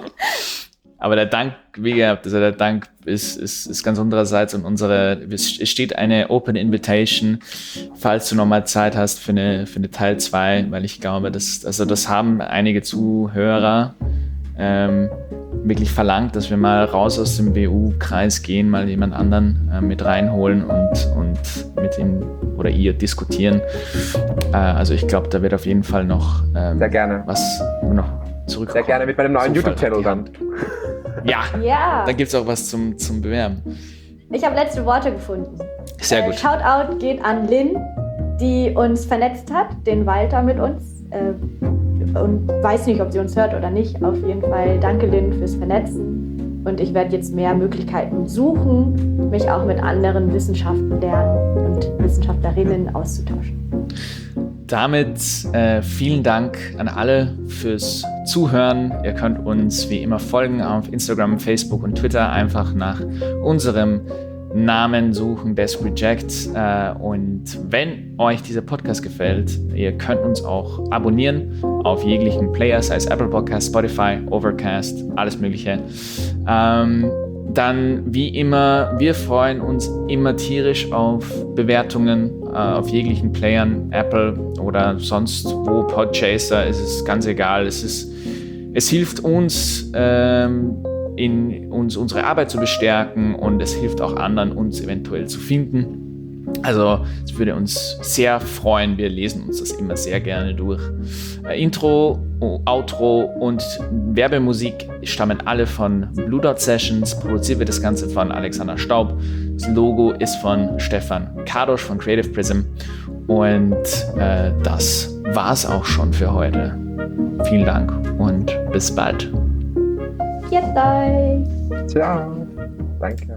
Aber der Dank, wie gehabt, also der Dank ist, ist, ist ganz unsererseits und unsere, es steht eine Open Invitation, falls du nochmal Zeit hast für eine, für eine Teil zwei, weil ich glaube, das, also das haben einige Zuhörer ähm, wirklich verlangt, dass wir mal raus aus dem W U-Kreis gehen, mal jemand anderen äh, mit reinholen und, und mit ihm oder ihr diskutieren. Äh, also ich glaube, da wird auf jeden Fall noch ähm, Sehr gerne. was noch zurückkommen. Sehr gerne mit meinem neuen Zufall YouTube-Channel hat die dann. Ja, Ja, dann gibt es auch was zum, zum Bewerben. ich habe letzte Worte gefunden. Sehr Äh, gut. Shoutout geht an Lynn, die uns vernetzt hat, den Walter mit uns. Äh, und weiß nicht, ob sie uns hört oder nicht. Auf jeden Fall danke, Lynn, fürs Vernetzen. Und ich werde jetzt mehr Möglichkeiten suchen, mich auch mit anderen Wissenschaftlern und Wissenschaftlerinnen auszutauschen. Damit äh, vielen Dank an alle fürs Zuhören. Ihr könnt uns wie immer folgen auf Instagram, Facebook und Twitter. Einfach nach unserem Namen suchen, Desk Reject. Äh, und wenn euch dieser Podcast gefällt, ihr könnt uns auch abonnieren auf jeglichen Player, sei es Apple Podcast, Spotify, Overcast, alles Mögliche. Ähm, Dann, wie immer, wir freuen uns immer tierisch auf Bewertungen äh, auf jeglichen Playern, Apple oder sonst wo, Podchaser, es ist ganz egal. Es, ist, es hilft uns, ähm, in uns unsere Arbeit zu bestärken und es hilft auch anderen, uns eventuell zu finden. Also es würde uns sehr freuen, wir lesen uns das immer sehr gerne durch. Äh, Intro, Outro und Werbemusik stammen alle von Blue Dot Sessions, produziert wird das Ganze von Alexander Staub. Das Logo ist von Stefan Kadosch von Creative Prism und äh, das war's auch schon für heute. Vielen Dank und bis bald. Jetzt euch! Ciao. Danke.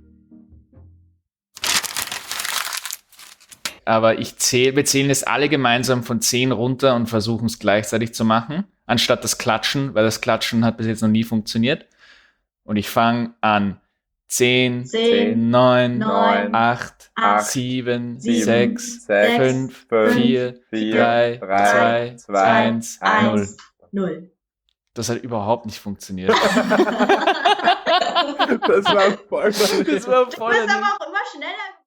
Aber ich zähle, wir zählen es alle gemeinsam von zehn runter und versuchen es gleichzeitig zu machen, anstatt das Klatschen, weil das Klatschen hat bis jetzt noch nie funktioniert. Und ich fange an. zehn, Zehn, neun, neun, acht, acht, sieben, sieben, sechs, sechs, fünf, fünf, vier, vier, drei, drei, zwei, zwei, eins, null. eins, null. Das hat überhaupt nicht funktioniert. Das war voll. Das war Du voll. bist aber auch immer schneller